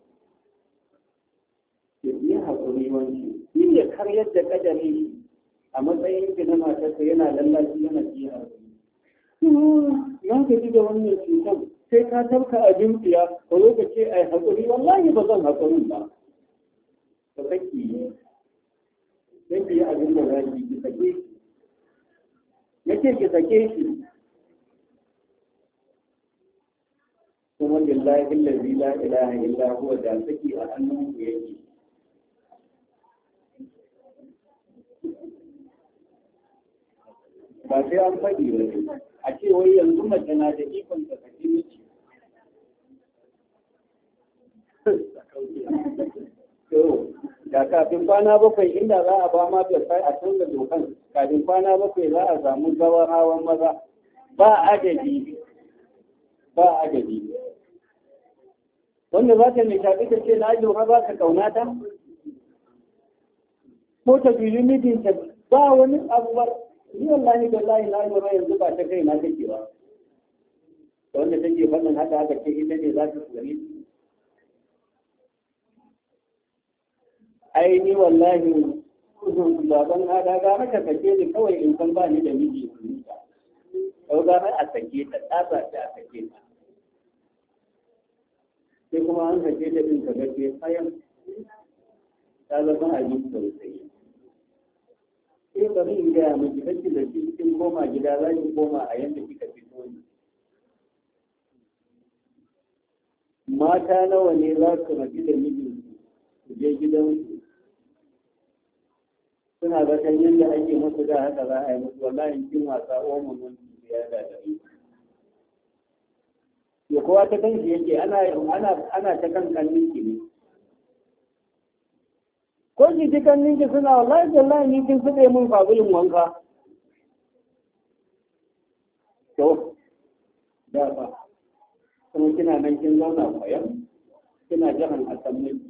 ya yi haƙuri wanci shi ya karyar da kadari a matsayin ki na matarsa yana lallashi yana ji haƙuri na gaji da wannan cutar sai ka tabka abin tsiya ko lokaci a yi haƙuri wallahi ba zan haƙuri ba ka saki yi sai ki yi abin da za ki ki sake shi yake ki sake shi kuma billahi allazi la ilaha illa huwa da saki a hannun ku yake ba sai an faɗi ba ne a ce wai yanzu mace na da ikon ta saki miki to da kafin kwana bakwai inda za a ba ma da sai a canza dokan kafin kwana bakwai za a samu gawar hawan maza ba adadi ba adadi wanda za ta nishaɗi ta ce na ajiye ba ka kaunata ko ta biyu mijinta ba wani abubuwar ni wallahi billahi na yi yanzu ba ta kai na take ba wanda take faɗin haka haka ce ita ne za ta tsari ai ni wallahi baban hada ga maka sake ni kawai in san ba ni da miji su ta kau ga a sake ta tsaba ta a sake ta sai kuma an sake ta din ka gaske sayan ta zama abin tausayi sai bari in gaya miki kake da shi kin koma gida za ki koma a yanda kika fito ni mata nawa ne za su rabu da mijinsu su je gidansu suna zaton yadda ake musu da haka za a yi musu wallahi kin wasa omo mun ya da dari ya kowa ta kan shi yake ana ana ana ta kan kallon ki ne ko ki ji kallon ki suna wallahi wallahi ni kin fide mun fabulin wanka to da ba kuma kina nan kin zauna koyan kina jahan asammin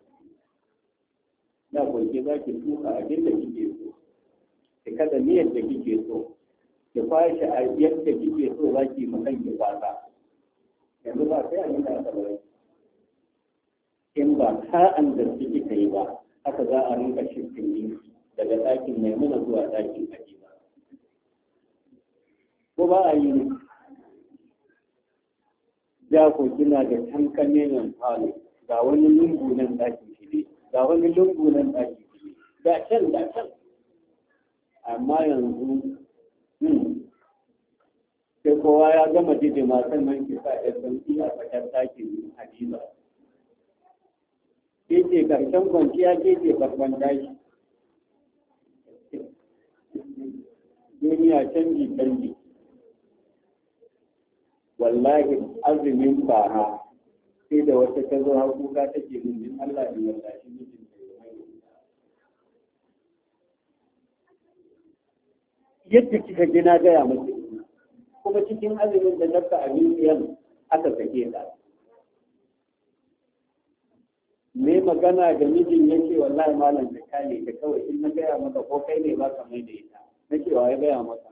da kwanke za ki tuka abin da kike so ki kada niyyar da kike so ki fashi a yadda kike so za ki makan ki fata yanzu ba sai a nuna aka bari in ba sa'an da kike kai ba haka za a rinka shiftin ɗinki daga ɗakin maimuna zuwa ɗakin ajiba ko ba a yi ne da ko kina da tankane nan falo ga wani lungu nan ɗakin shi ne ga wani lungu nan ɗakin shi ne da can da can amma yanzu sai kowa ya gama jijima sannan ki sa ya sauki a tsakar ɗakin hadiza ke ce karshen kwanciya ke ce farkon tashi duniya canji canji wallahi azumin bara sai da wata ta zo har kuka take min Allah ne wallahi mijin yadda kika ji na gaya miki kuma cikin azumin da nafsa abiyan aka sake ta me magana da mijin yake wallahi malam ta kale ta kawai in na gaya maka ko kai ne ba ka mai da ita nake wa ya gaya maka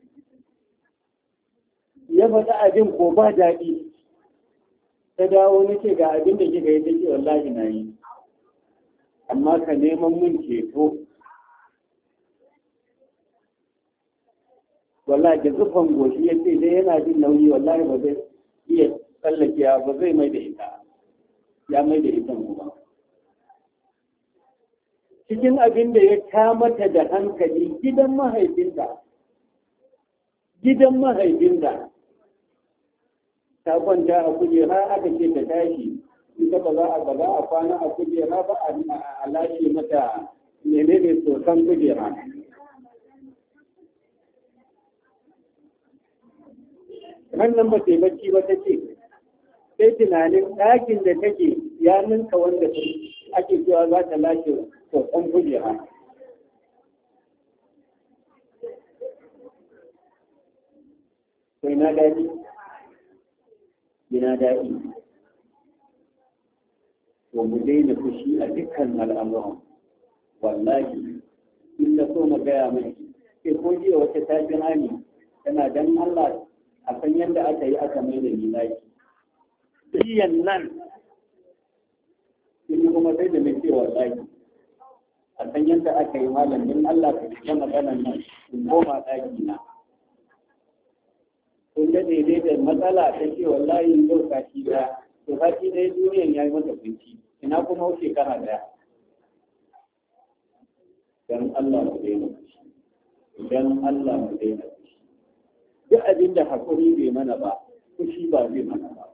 ya faɗi abin ko ba daɗi ta dawo nake ga abin da kika yi take wallahi na yi amma ka neman mun ceto wallahi da zufan goshi ya ce dai yana jin nauyi wallahi ba zai iya tsallake ba zai mai da ita ya mai da ita kuma cikin abin da ya kamata da hankali gidan mahaifinta gidan mahaifinta ta kwanta a kujera aka ce ta tashi ita ba za a ba za a kwana a kujera ba a lashe mata menene sosan kujera wannan ba ta bacci ba ta ce sai tunanin ɗakin da take ya ninka wanda ake cewa za ta lashe sosan kujera sai na daɗi yana daɗi wa mu daina fushi a dukkan al'amuran wallahi in na so mu gaya mai sai ko jiya wata tafi hani tana dan Allah a san yadda aka yi aka mai da ni laki biyan nan in kuma sai da mai ce wallahi a san yadda aka yi malam din Allah ka shiga maganan nan in koma ɗaki na kun da daidai da matsala ta ce wallahi yau sati daya to sati daya duniyan ya yi mata kunci ina kuma wuce kana daya dan Allah mu daina fushi dan Allah mu daina fushi duk abin da hakuri bai mana ba fushi ba zai mana ba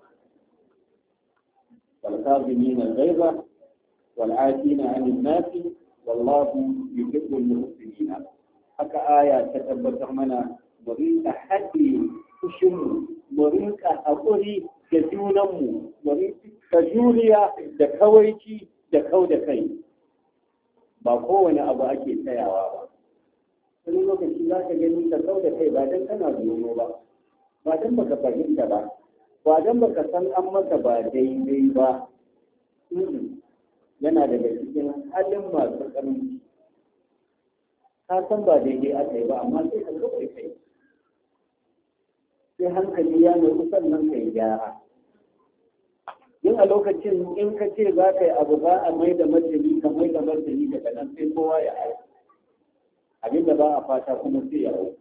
wal kadhimina al-ghayza wal 'afina 'anil nasi wallahu yuhibbul muhsinin haka aya ta tabbatar mana mu rinka haɗe fushinmu mu rinka haƙuri da junanmu mu rinka juriya da kawaici da kau da kai ba kowane abu ake tsayawa ba wani lokaci za ka gani ka kau da kai ba don kana zono ba ba don baka fahimta ba ba don baka san an maka ba daidai ba yana daga cikin halin masu ƙarfi ka san ba daidai aka yi ba amma sai ka kau da kai sai hankali ya nutsu sannan ka yi gyara yin a lokacin in ka ce za ka yi abu ba a mai da martani ka mai da martani daga nan sai kowa ya aiki abinda ba a fata kuma sai ya auku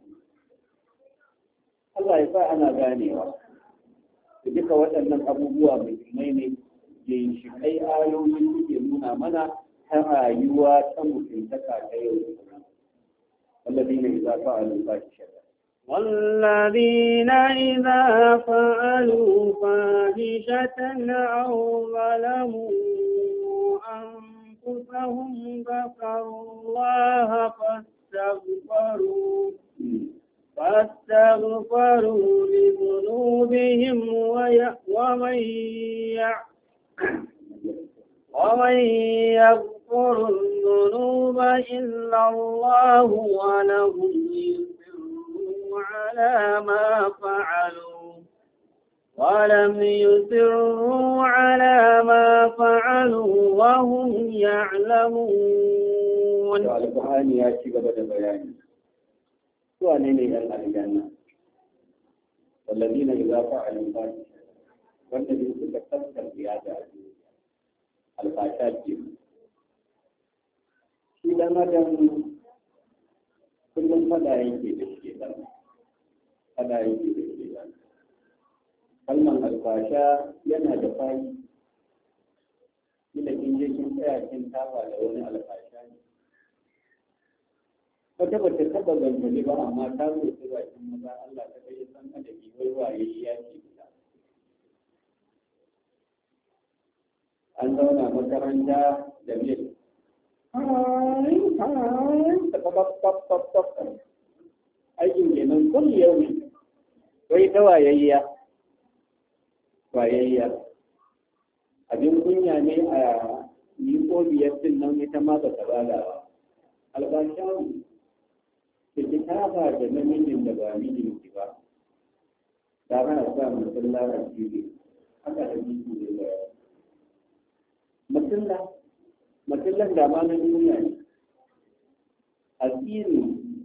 Allah ya sa ana ganewa da duka waɗannan abubuwa muhimmai ne ke shi kai ayoyi suke nuna mana ta rayuwa ta mutuntaka ta yau da kullum wallazi ne za fa al-fahisha والذين إذا فعلوا فاحشة أو ظلموا أنفسهم ذكروا ذكروا الله فاستغفروا فاستغفروا لذنوبهم ومن ومن يغفر الذنوب إلا الله ولهم يصروا على ما فعلوا ولم يصروا على ما فعلوا وهم يعلمون. القرآن يا شيخ بدأ بيان سواء نيني الجنة والذين إذا فعلوا فاحشة والذين تكتسب زيادة الفاشات shi dan adam kullum fada yake da shi dan fada yake da shi dan kalman alfasha yana da fayi kila kin je kin tsaya kin tafa da wani alfasha ne wata bata taba gantali ba amma ta zo ta bakin maza Allah ta kai san adabi wai waye ya ce ta an zauna makaranta da mil aikin kenan kun yau ne wai ta wayayya wayayya abin kunya ne a yi ko biyar din nan ita ma ba ta bada albashan da ki taba da namijin da ba mijin ki ba da ana sa mutum larabci ne haka da miji ne ba mutum da matsalan da ma na duniya ne asiri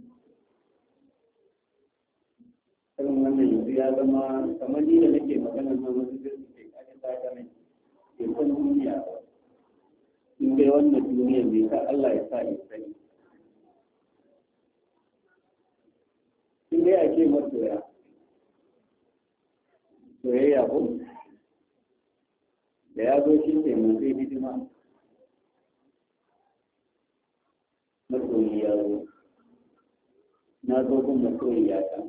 irin wannan yanzu ya zama kamar ni da nake maganar nan wasu zai ke kaji ta mai ke san duniya ba in dai wannan duniya bai sa Allah ya sa in sani in dai ake masoya soyayya ko da ya zo shi ke mun sai hidima masoyi ya zo na zo kun masoyi ya ta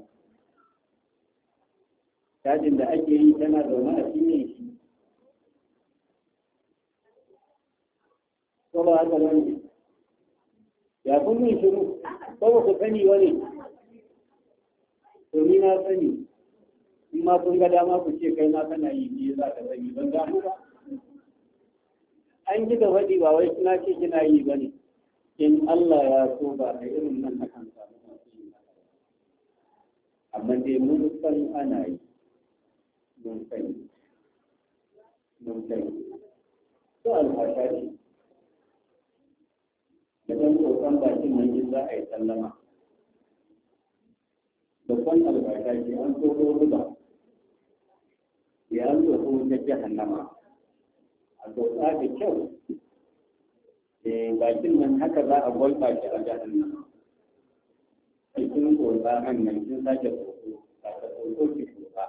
tajin da ake yi tana zaune a cikin shi ko ba haka bane ya kun yi shiru ko ba ku sani wani to ni na sani in ma kun ga dama ku ce kai ma kana yi ne za ka sani ban damu ba an kika faɗi ba wai kina ce kina yi ba ne in Allah ya so ba da irin nan akan samu masu yi amma dai mun san ana yi mun sani mun sani to alfasha ce da ɗan tsotson bakin nan in za a yi sallama babban alfasha ce an tsoro ruba ya an tsoro ta jahannama a tsotsa da kyau bakin nan haka za a gwalba shi a jahannama cikin tsotsa hannun sun sake tsotso ba ta tsotso ki tsotsa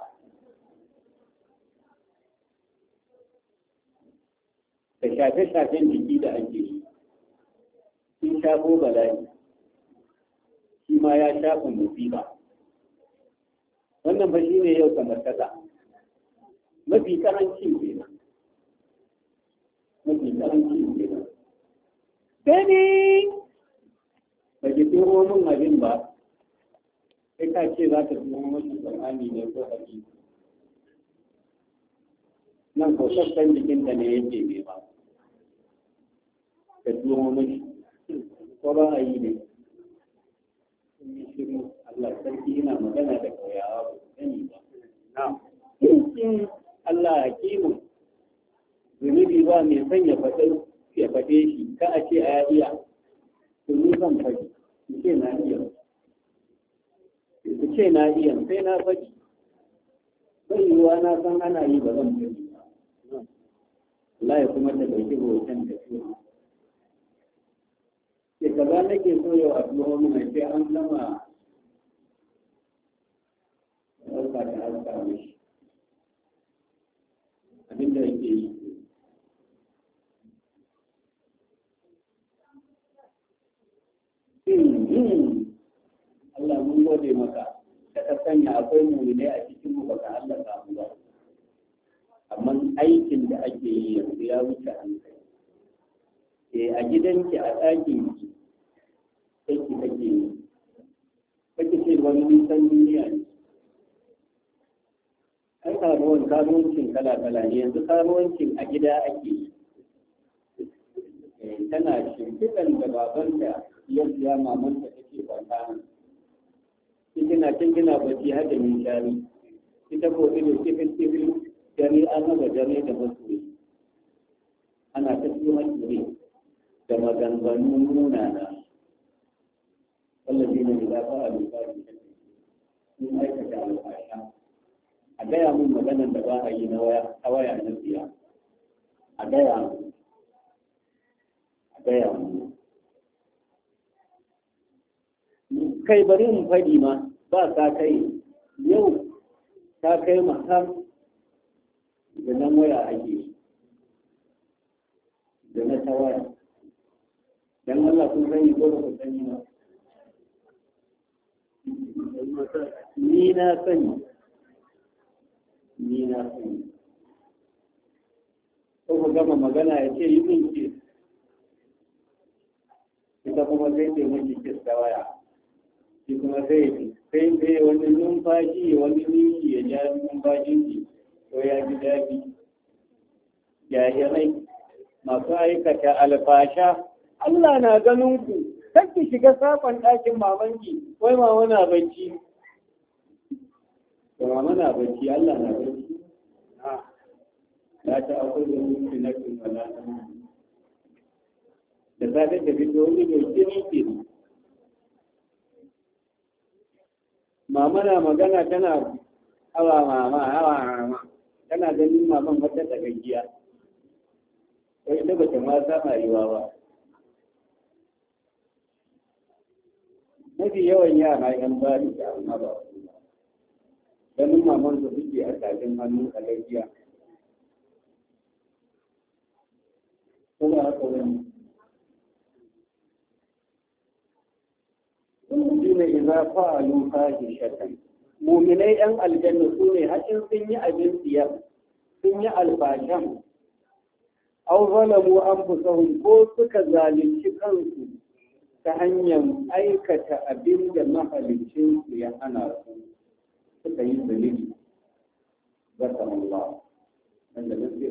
da shafe-shafen jiki da ake yi sun shafo bala'i shi ma ya shafa musiba wannan ba shi ne yau kamar kasa mafi karancin kenan mafi karancin kenan gani ba ki turo min abin ba sai ka ce za ta turo mashi Qur'ani ne ko hadisi nan ko sassan jikinta ne yake ne ba ka turo mashi ko ba a yi ne sun yi shiru Allah sarki yana magana da kauyawa ba su sani ba Allah hakimu zunubi ba mai son ya faɗi ya faɗe shi ka a ce a ya iya to ni zan faɗi ku ce na iya ku ce na iya sai na faɗi bai yiwuwa na san ana yi ba zan faɗi Allah ya kuma ta ɗauki hoton da su ke kaza nake so yau a tuho mana sai an gama ɗauka ta halka mishi abinda yake yi Allah mun gode maka da ka sanya akwai mu'minai a cikin mu baka Allah ka mu ba amma aikin da ake yi yanzu ya wuce hankali eh a gidanki a ɗakinki sai ki kake yi kake ce wani nisan duniya ne ai karuwan karuwancin kala-kala ne yanzu karuwancin a gida ake yi tana shimfiɗan da babanta ya siya mamanta take kwanta ita na cin gina bacci har da nishari ita ko ido kifin kifin dare an raba dare da masoyi ana ta ciwo masoyi da maganganu munana wallazi na da zafa a lufafi sun aikata alfasha a gaya mun maganar da ba a yi na waya a waya na siya a gaya mun a gaya mun kai bari in faɗi ma ba sa kai yau ta kai mahar da nan waya ake da na ta waya don Allah kun sani ko da ku sani ba ni na sani ni na sani ko ku gama magana ya ce yi min ke ita kuma sai ce miki kis ta waya shi kuma sai sai sai wani numfashi wani nishi ya ja numfashin ki ko ya ji daɗi jahirai masu aikata alfasha Allah na ganin ku kar ki shiga sakon ɗakin mamanki wai mama na bacci to mama na bacci Allah na bacci ya ta akwai da mutu na kin wala da safe da fito wani da kini ke mama na magana tana hawa mama hawa mama tana ganin maman wata tagaggiya wai ita ba ta ma sama yiwa ba mafi yawan yara yan bari da amma ba su ba ganin maman su suke a tafin hannu a gajiya kuma haka wani الذين إذا فعلوا فاحشة مؤمني أن الجنة سوني هل سني أبن سيام سني الفاشم أو ظلموا أنفسهم قوسك ذلك شكرا تهنيم أيكة أبن جمال الشمس يحنى سكين ذلك ذكر الله عند نفسه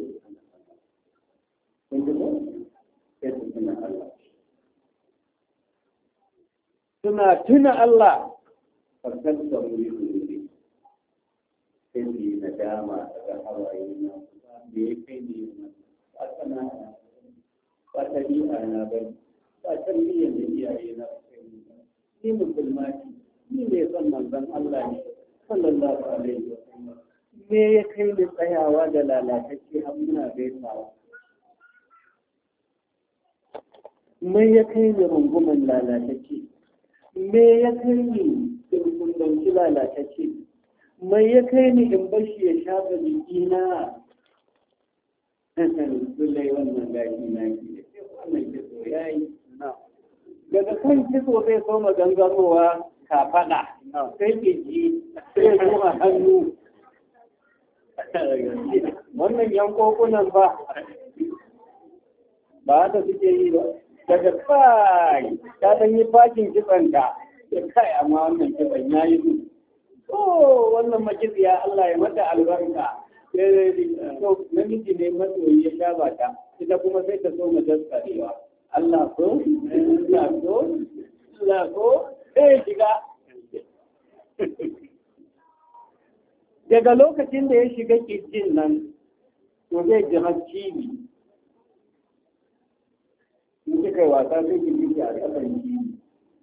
كنت تقول كيف سنة الله suna tuna Allah farkar da wuri wuri sai su yi nadama daga hawaye na da ya kai ne ba sana ba tabi'a na ba ba tarbiyyar da iyaye na kai ni musulma ce ni ne son manzon Allah ne sallallahu alaihi wa sallam me ya kai ni tsayawa da lalatacce har muna gaisawa me ya kai ni runguman lalatacce me ya kai ni in kundanci lalatacce mai ya kai ni in bashi ya shafa jikina lallai wannan gashi na ki da wannan kitso ya yi daga kan kitso zai so magangarowa ka faɗa sai ke ji sai kuma hannu wannan yankokunan ba ba haka suke yi ba daga kai ta ɗan yi fakin kitsanta da kai amma wannan kitsan ya yi su oh wannan makitsiya Allah ya mata albarka to namiji ne masoyi ya sha bata ita kuma sai ta so majaskarewa Allah ko Allah ko Allah ko sai shiga daga lokacin da ya shiga kirjin nan to zai jira cibi in kika yi wasa sai ki ji a kasan cibi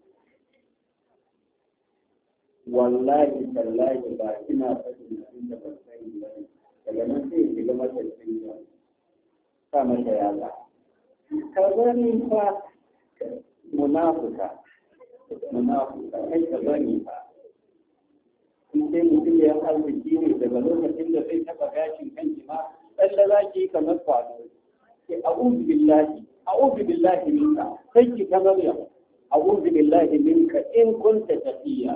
wallahi tallahi ba kina fadin abin da ban sani ba daga nan sai ki ga mata cinya sa mata yaza ka gani fa munafuka munafuka kai ka gani fa in sai mutum ya arziki ne daga lokacin da zai taɓa gashin kanki ma tsalle za ki yi kamar kwado ke a'udhu billahi a'udhu billahi minka sai ki ta maryam a'udhu billahi minka in kunta taqiya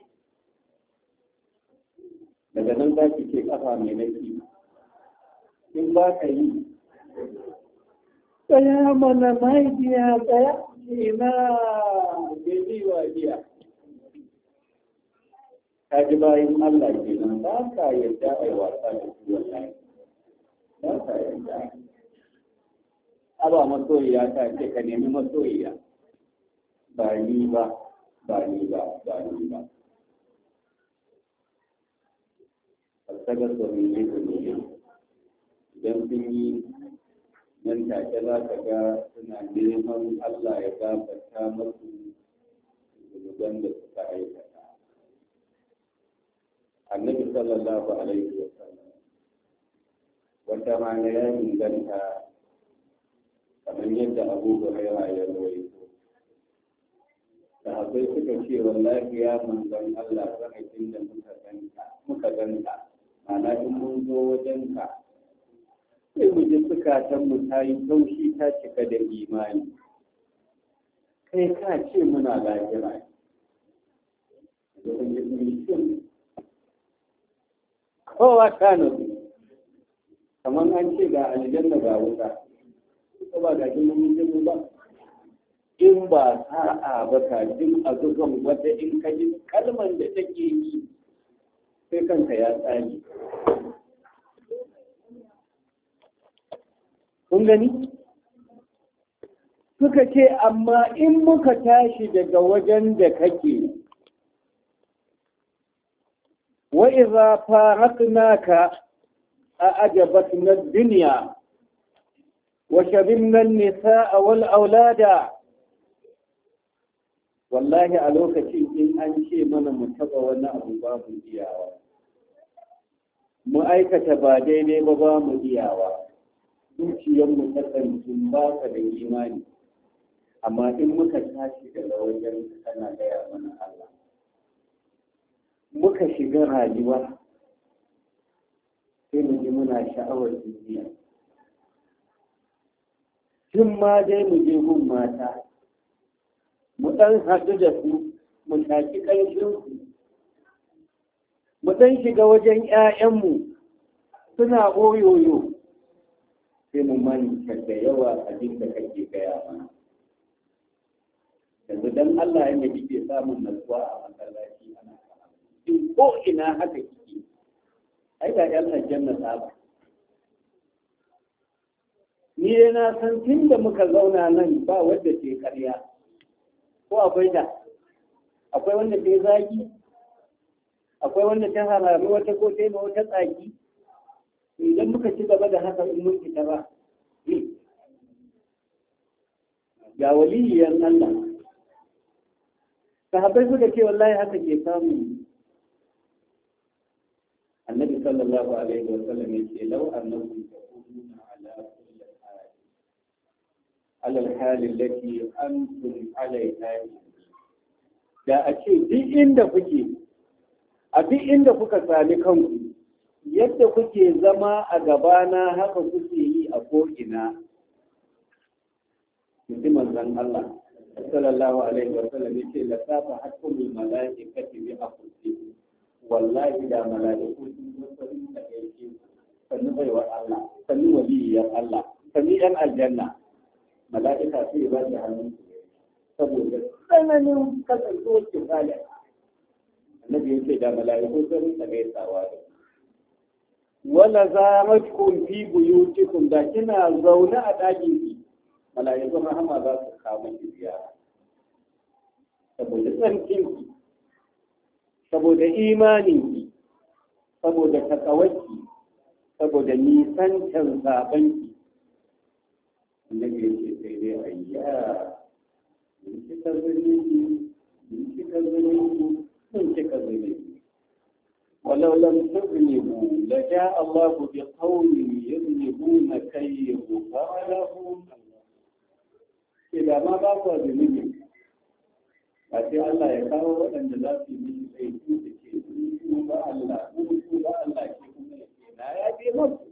daga nan za ki ce kafa mai laifi in ba ka yi tsaya mana mahaifiya tsaya ina bai wa biya ka ji bayan Allah kenan ba ka yarda a yi wasa da su wallahi ba ka yarda aba masoyiya ta ce ka nemi masoyiya ba ni ba ba ni ba ba ni ba fasagar tsoron ne da ne idan sun yi nan take za ka ga suna neman Allah ya gafarta masu zunuban da suka aikata. Annabi sallallahu alaihi wa sallam wata rana ya inganta kamar yadda Abu Hurairah ya rawaito. Sahabbai suka ce wallahi ya manzon Allah sanakin da muka ganka muka ganka ma'ana in mun zo wajenka sai mu ji zukatanmu ta yi taushi ta cika da imani kai ka ce muna lahira kowa ta nufi kamar an ce ga aljanna ga wuta ko ba ga jin mun jin ba in ba sa'a ba ka jin a zukan wata in ka ji kalmar da take yi sai kanka ya tsani kun gani suka ce amma in muka tashi daga wajen da kake wa idza faraqnaka a'jabatna ad-dunya wa shabimna an-nisaa wal awlada wallahi a lokacin in an ce mana mu taba wani abu babu iyawa mu aikata ba daidai ba ba mu iyawa zuciyarmu ta tsancin ba ka da imani amma in muka tashi daga wajen kana gaya mana Allah muka shiga rayuwa sai mu ji muna sha'awar duniya tun ma dai mu je gun mata mu ɗan haɗu da su mu shaki ƙanshinsu mu ɗan shiga wajen 'ya'yanmu suna oyoyo sai mu manta da yawa abin da kake gaya mana yanzu don Allah yadda kike samun natsuwa a masallaci ana in ko ina haka kike ai ga yan aljanna saba ni dai na san tun da muka zauna nan ba wanda ke karya ko akwai da akwai wanda ke zagi akwai wanda ta harami wata ko ta yi wata tsaki idan muka ci gaba da haka in mun fita ba ga waliyan Allah sahabbai suka ce wallahi haka ke samu annabi sallallahu alaihi wa sallam yace law annakum taquluna ala kulli hal ala al-hal allati antum alaiha da a ce duk inda kuke a duk inda kuka sami kanku yadda kuke zama a gabana haka kuke yi a ko'ina mutum manzan Allah sallallahu alaihi wa sallam yace la safa hakumul malaikati bi afusi wallahi da malaiku sun zo sun da yake sannu baiwa Allah sannu waliyyan Allah sannu yan aljanna malaika sai ba da hannu saboda tsananin kasancewa kifaya annabi yace da malaiku sun da gaisawa da wala zamatkum fi buyutikum da kina zaune a dakin ki malaikun rahama za su kawo ki ziyara saboda tsarkin ki saboda imanin ki saboda takawarki saboda nisancan zaben ki annabi yace sai dai ayya mun kika zuni mun kika zuni mun kika zuni ولو لم تذنبوا لجاء الله بقوم يذنبون كي يغفر لهم إذا ما باقوا ذنبوا فأتي الله يقول أن لا في من سيكون سيكون الله نوصوا الله كيكون لا يأتي مصر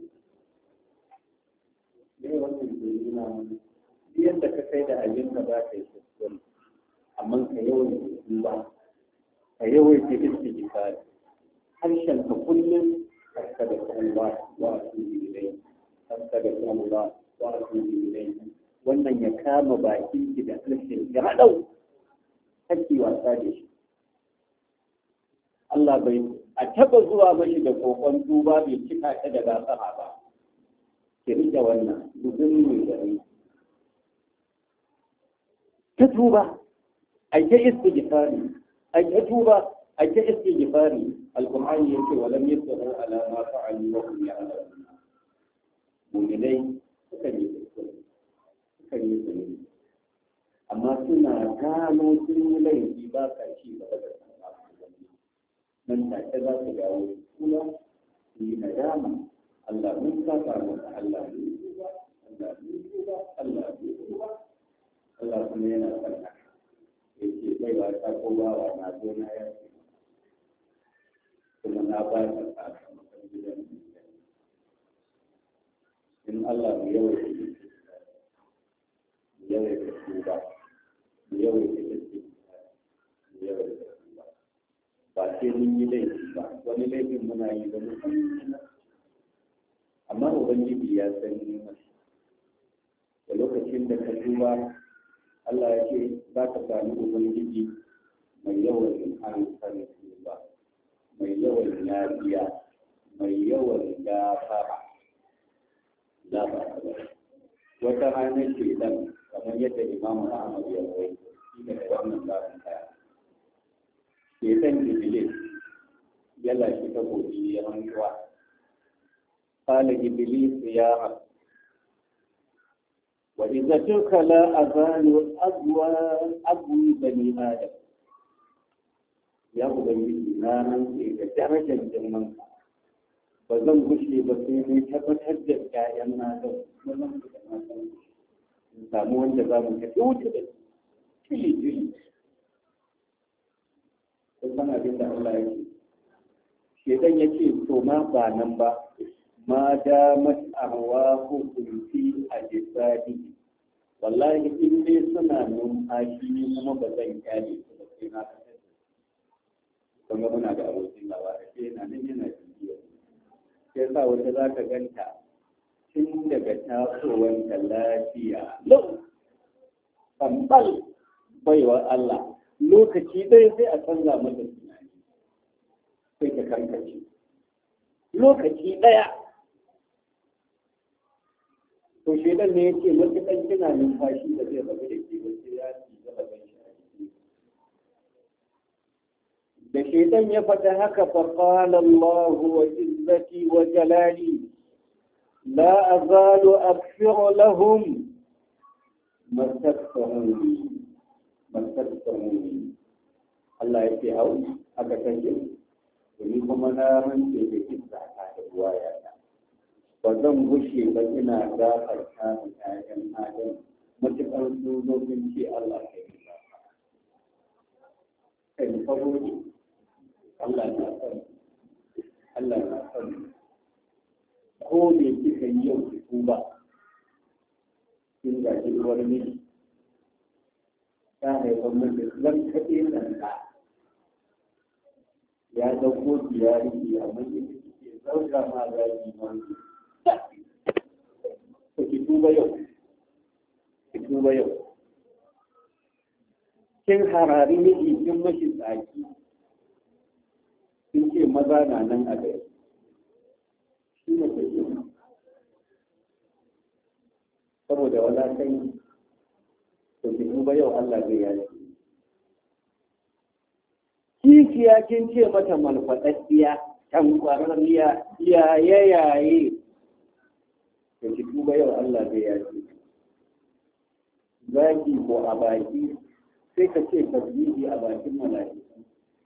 ليه وصل بينا yadda ka kai da abinka za ka yi kuskure amma ka yawaita ba ka yawaita istighfar harshen ka kullum astaghfirullah wa atubu ilayhi astaghfirullah wa atubu ilayhi wannan ya kama bakin ki da harshen ya haɗau kake wasa da shi Allah bai a taba zuwa mashi da kokon tuba bai cika ta da gafara ba ki rike wannan gudun mai da rai ta tuba ai ta istighfari ai ta tuba ai ta istighfari alqur'ani yake walam yasru ala ma fa'alu wa hum ya'lamun mu'minai suka yi suka yi amma suna gano sun yi laifi ba ka ci ba da nan take za su dawo kuma su yi nadama Allah mun saka maka Allah mun tuba Allah mun tuba Allah mun tuba Allah kuma yana son haka yake bai ba ta ko ba wa na zo na ya kuma na ba ta sakamakon gidan in Allah mu yawa mu yawa da tuba mu yawa da mu yawa da ba sai mun yi laifi ba wani laifin muna yi da mutum amma ubangiji ya san ni mashi da lokacin da ka duba Allah ya ce za ka sami ubangiji mai yawan hankali ba mai yawan lafiya mai yawan gafara gafara wata ranar ce dan kamar yadda imamu Ahmad ya rai shi da wannan zafin kaya shaitan iblis ya lashe takobi ya rantsuwa qala iblis ya rab wa idza tuka la azalu abwa abu bani adam ya ubangiji na nan sai da darajar girman ba zan gushe ba sai ne tabbatar da ƴaƴan na da wannan da na san samu wanda za mu tafi wuce da tili tili kusan abin da Allah ya ce shedan ya ce to ma ba nan ba ma da mas'arwa hukunci a jisadi wallahi in dai suna numfashi ne kuma ba zan kyale su ba sai na kasance kun ga muna da abokin labari sai yana nan yana jiya sai sa wata za ka ganta tun daga tasowar ta lafiya lau kambal baiwa Allah lokaci ɗaya sai a canza mata tunani sai ta kankace lokaci ɗaya to shedan ne ya ce matuƙan kina numfashi da zai rabu da ke wasu ya ci gaba da shi a jiki da shedan ya faɗa haka fa qala Allah wa izzati wa jalali la azalu aghfiru lahum mastaghfiruni mastaghfiruni Allah ya ce au aka kace ni kuma na rance da kisa ta da ruwaya ta ba zan gushe ba ina gafarta da ƴaƴan adam matuƙar sun ce Allah ya yi ba kai farko Allah na san Allah na san ko me kika yi yau ki tuba kin ga ki uwar miji ta haifar min da zan kaɗe ɗanɗa ya ɗauko tiyari amma ita ke zauka ma zaki manzo ki tuba yau ki tuba yau kin harari miji kin mashi tsaki kin ce maza na nan a gari shi ne kake saboda wala kai to ki tuba yau Allah zai yaye kikiya kin ce mata malfaɗaɗɗiya tankwararriya yaye yaye da ki tuba yau Allah zai yace zaki ko a baki sai ka ce tasbihi a bakin mala'iku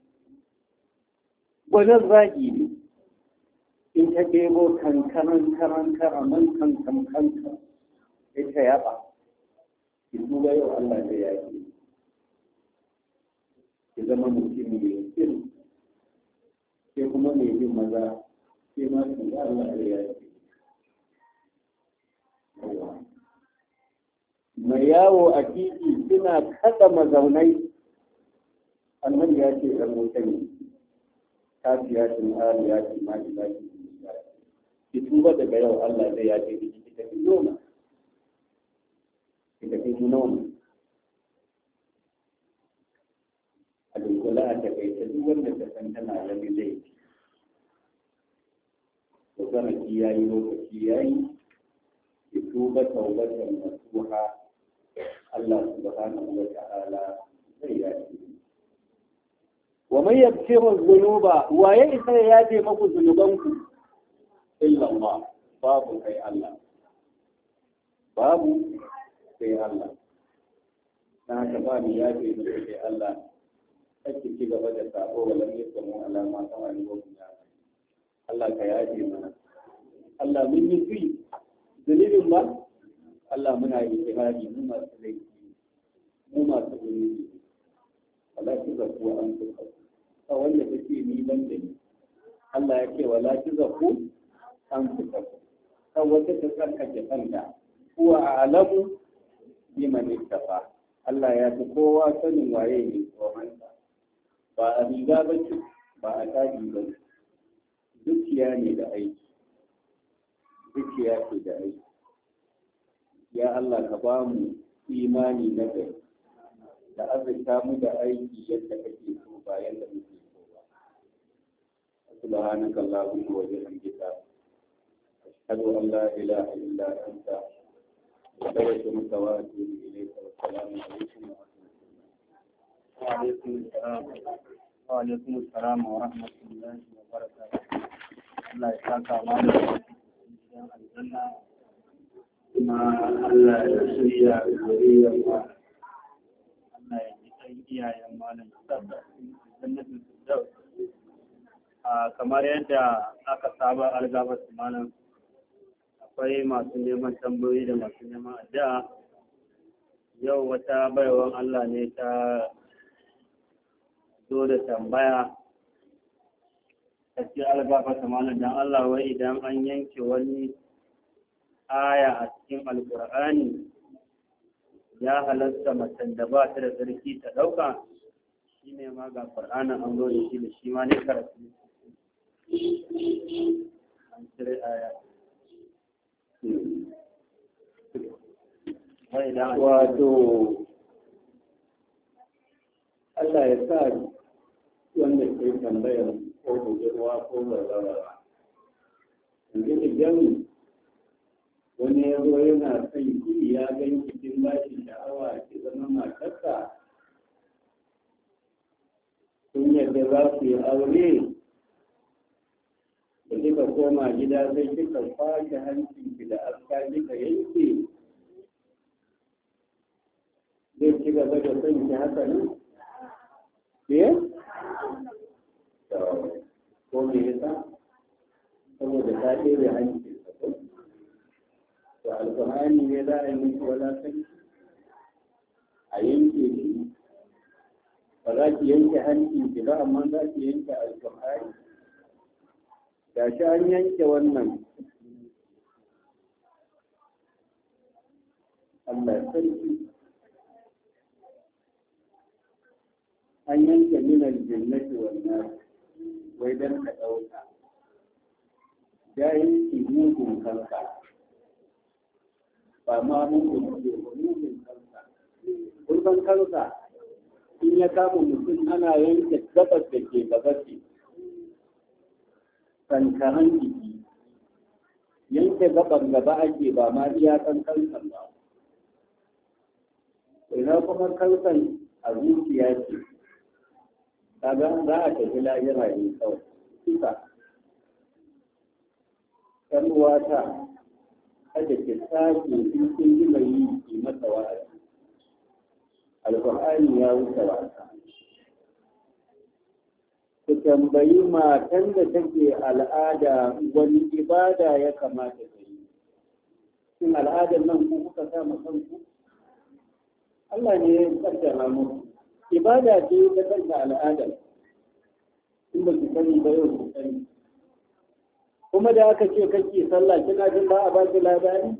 wannan zaki ne in ta ɗebo kankaran karan karaman kankan kankan sai ta yaba ki tuba yau Allah zai yace ki zama mutum mai kin sai kuma mai bin maza sai ma ki Allah zai yace mai yawo a titi suna kada mazaunai annabi ya ce ɗan wuta ne kafiyatin ariyatin ma ila ki tuba daga yau Allah zai ya ce ki tafi noma ita ce su nawa a dunkula a takaita duk wanda ta san tana wani laifi to zarafi ya yi lokaci ya yi ya tuba taubatan nasuha Allah subhanahu wa ta'ala zai yafi wa man yaghfiru dhunuba wa ya isa ya yafe maku zunubanku illa Allah babu kai Allah babu sai Allah na haka ba ni yafe mu sai Allah kake ci gaba da sabo wa lam yasamu alama kama ni gobe Allah ka yafe mana Allah mun yi fi zunubin ba Allah muna yi kirari mu masu laifi mu masu zunubi wala ki zaku an tuka a wanda take ni ban da ni Allah ya ce wala ki zaku an tuka kan wata ta tsarkake kanta huwa a'lamu biman ittaqa Allah ya fi kowa sanin waye ne tsoronsa ba a riga ba ce ba a tafi ba dukiya ne da aiki dukiya ce da aiki ya Allah ka ba mu imani na gari da azurta mu da aiki yadda kake so ba yadda muke so ba subhanaka allahumma wa bihamdika ashhadu an la ilaha illa anta astaghfiruka wa atubu ilayka wa assalamu alaikum wa rahmatullahi wa alaikum assalam wa alaikum assalam wa rahmatullahi wa barakatuh Allah ya saka mana da aljanna kuma Allah ya shirya zuriyar ma Allah ya ji kan iyayen malam sabda jannatin firdaus a kamar yadda aka saba algabar malam akwai masu neman tambayoyi da masu neman addu'a yau wata baiwan Allah ne ta zo da tambaya ta ce algabar malam dan Allah wai idan an yanke wani aya a cikin alkur'ani ya halatta macen da ba ta da tsarki ta ɗauka shi ne ma ga ƙur'anin an zo da shi da shi ma ne karatu an cire aya wato Allah ya sa wanda ke tambayar ko budurwa ko bazawara yanzu idan wani ya zo yana son ki ya gan cikin bashi sha'awa ki zama matarsa sun yadda za su yi aure da kika koma gida sai kika kwashe hancinki da aska kika yanke zai ci gaba da son ki haka nan? eh? ko me yasa? saboda ta ɗebe hanci to alƙur'ani ne za a yi miki wadatai a yanke shi ba za ki yanke hanci ki ba amma za ki yanke alƙur'ani da shi an yanke wannan Allah sarki an yanke minar jannati wannan wai dan ka ɗauka jahilci mugun kanka ba ma mugun ke mugun kansa kurban kansa in ya kama mutum ana yanke gabas da ke gaba ce kankaran jiki yanke gaban gaba ake ba ma iyakan kansan ba ina kuma kansan a zuciya ce kaga za a tafi lahira ne kawai kisa ɗan uwata kada ki sake in kin ji mai yi ki masa wa'azi alƙur'ani ya wuce wasa ku tambayi matan da take al'ada wani ibada ya kamata ta yi shin al'adar nan ku kuka sa ma kanku Allah ne ya kaddara muku ibada ce ta kanta al'adar in ba ki sani ba yau ku sani kuma da aka ce kake sallah kina jin ba a baki labari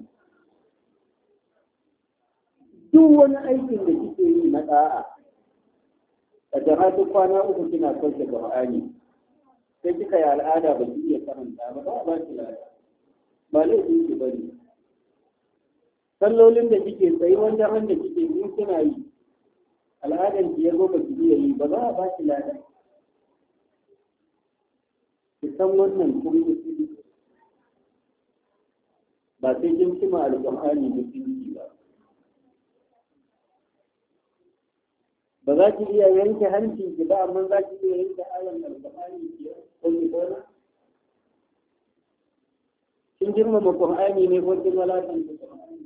duk wani aikin da kike yi na da'a a jama'a duk kwana uku kina sauke Qur'ani sai kika yi al'ada ba ki iya karanta ba ba a baki labari ba laifin ki bane sallolin da kike tsayi wanda wanda kike in kina yi al'adar ki ya zo ba ki iya yi ba za a ba ki lada ki san wannan kuma ba sai kin cima alƙur'ani mutunci ba ba za ki iya yanke hanci ki ba amma za ki iya yanke ayan alƙur'ani ki ko ki bona kin girmama qur'ani ne ko kin walatan qur'ani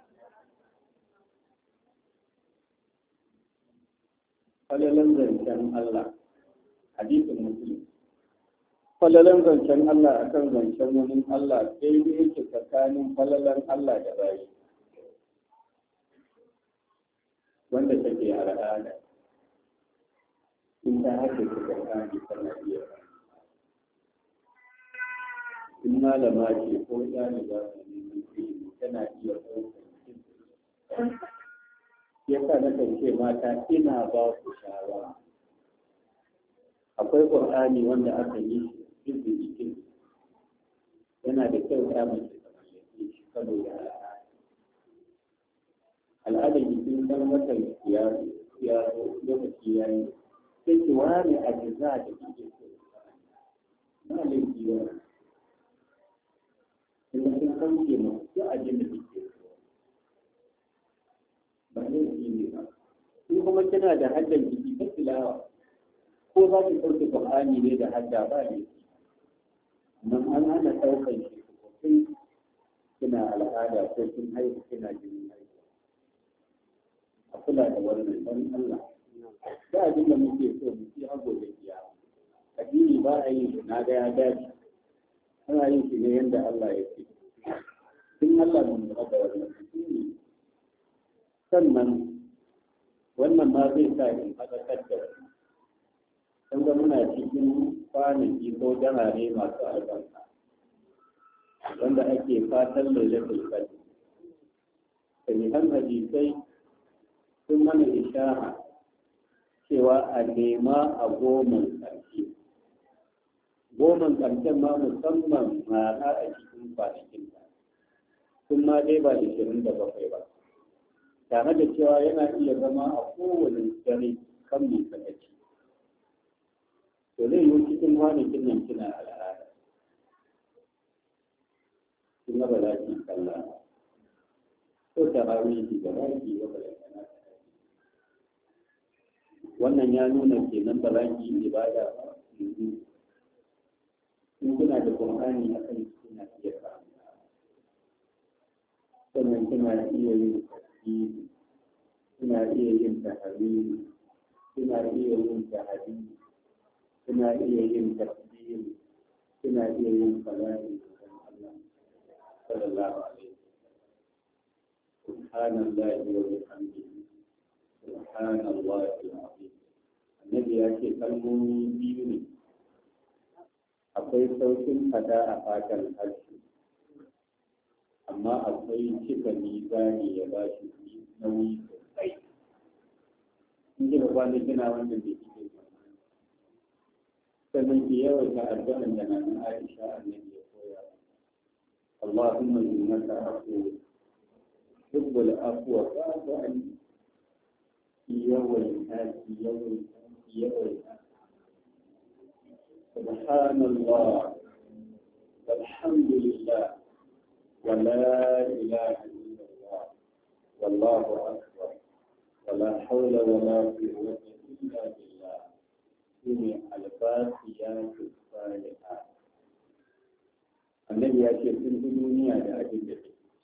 falalan zancen Allah hadisin muslim falalan zancen Allah akan zancen wani Allah sai da yake tsakanin falalan Allah da bayi wanda take al'ada in ta haka ta tsakani tana iya in malama ce ko ɗaliba ne ilimi tana iya ɗaukar ya sa na kan ce mata ina ba ku shawara akwai ƙur'ani wanda aka yi shi izu yana da kyau ya mace da mallake shi kano da al'ada al'adar jikin kan watan ya lokaci ya yi sai ki ware a jiza da kike so na laifi ba kuma sun kauce ma duk abin da kike so ba laifi ne ba in kuma kina da haddan jiki ta tilawa ko za ki sauke Qur'ani ne da hadda ba ne amma an hana ɗaukar shi sosai kina al'ada ko kin haihu kina jinin haihu a kula da wannan dan Allah da abin da muke so mu ci hago da kiya addini ba a yi na ga ya dace ana yin shi ne yanda Allah ya ce in Allah mun da wannan addini sannan wannan ma zai sa in faɗakar da wani kun ga muna cikin kwanaki ko jarare masu albarka wanda ake fatan lailatul qadr sahihan hadisai sun mana ishara cewa a nema a goman ƙarshe goman ƙarshen ma musamman ma'ana a cikin kwanakin ta sun ma dai ba ishirin da bakwai ba tare da cewa yana iya zama a kowane dare kan mai sakaci to zai yi cikin kwanakin nan kina al'ada kun ga ba za ki kalla ko ta hawi ki ga ba ki ba ba wannan ya nuna kenan ba za ki yi ibada ba in kuna da Qur'ani akan kuna iya samu sannan kuna iya yin tasbih kuna iya yin tahlil kuna iya yin tahdid kuna iya yin takbir kuna iya yin salati ga Allah sallallahu alaihi subhanallahi wa bihamdihi subhanallahi al-azim annabi ya ce kalmomi biyu ne akwai saukin fada a fatan harshe amma akwai cika mizani ya ba shi nauyi sosai in ji ba ne kina wanda bai kike sannan ki yawaita addu'an da nan Aisha annabi ya koya Allahumma innaka afuwwun tuhibbul afwa fa'fu anni yawaita yawaita yawaita سبحان الله والحمد لله ولا إله إلا الله والله أكبر ولا حول ولا قوة إلا بالله إني الفاتحات الصالحات النبي يقول في الدنيا لأجل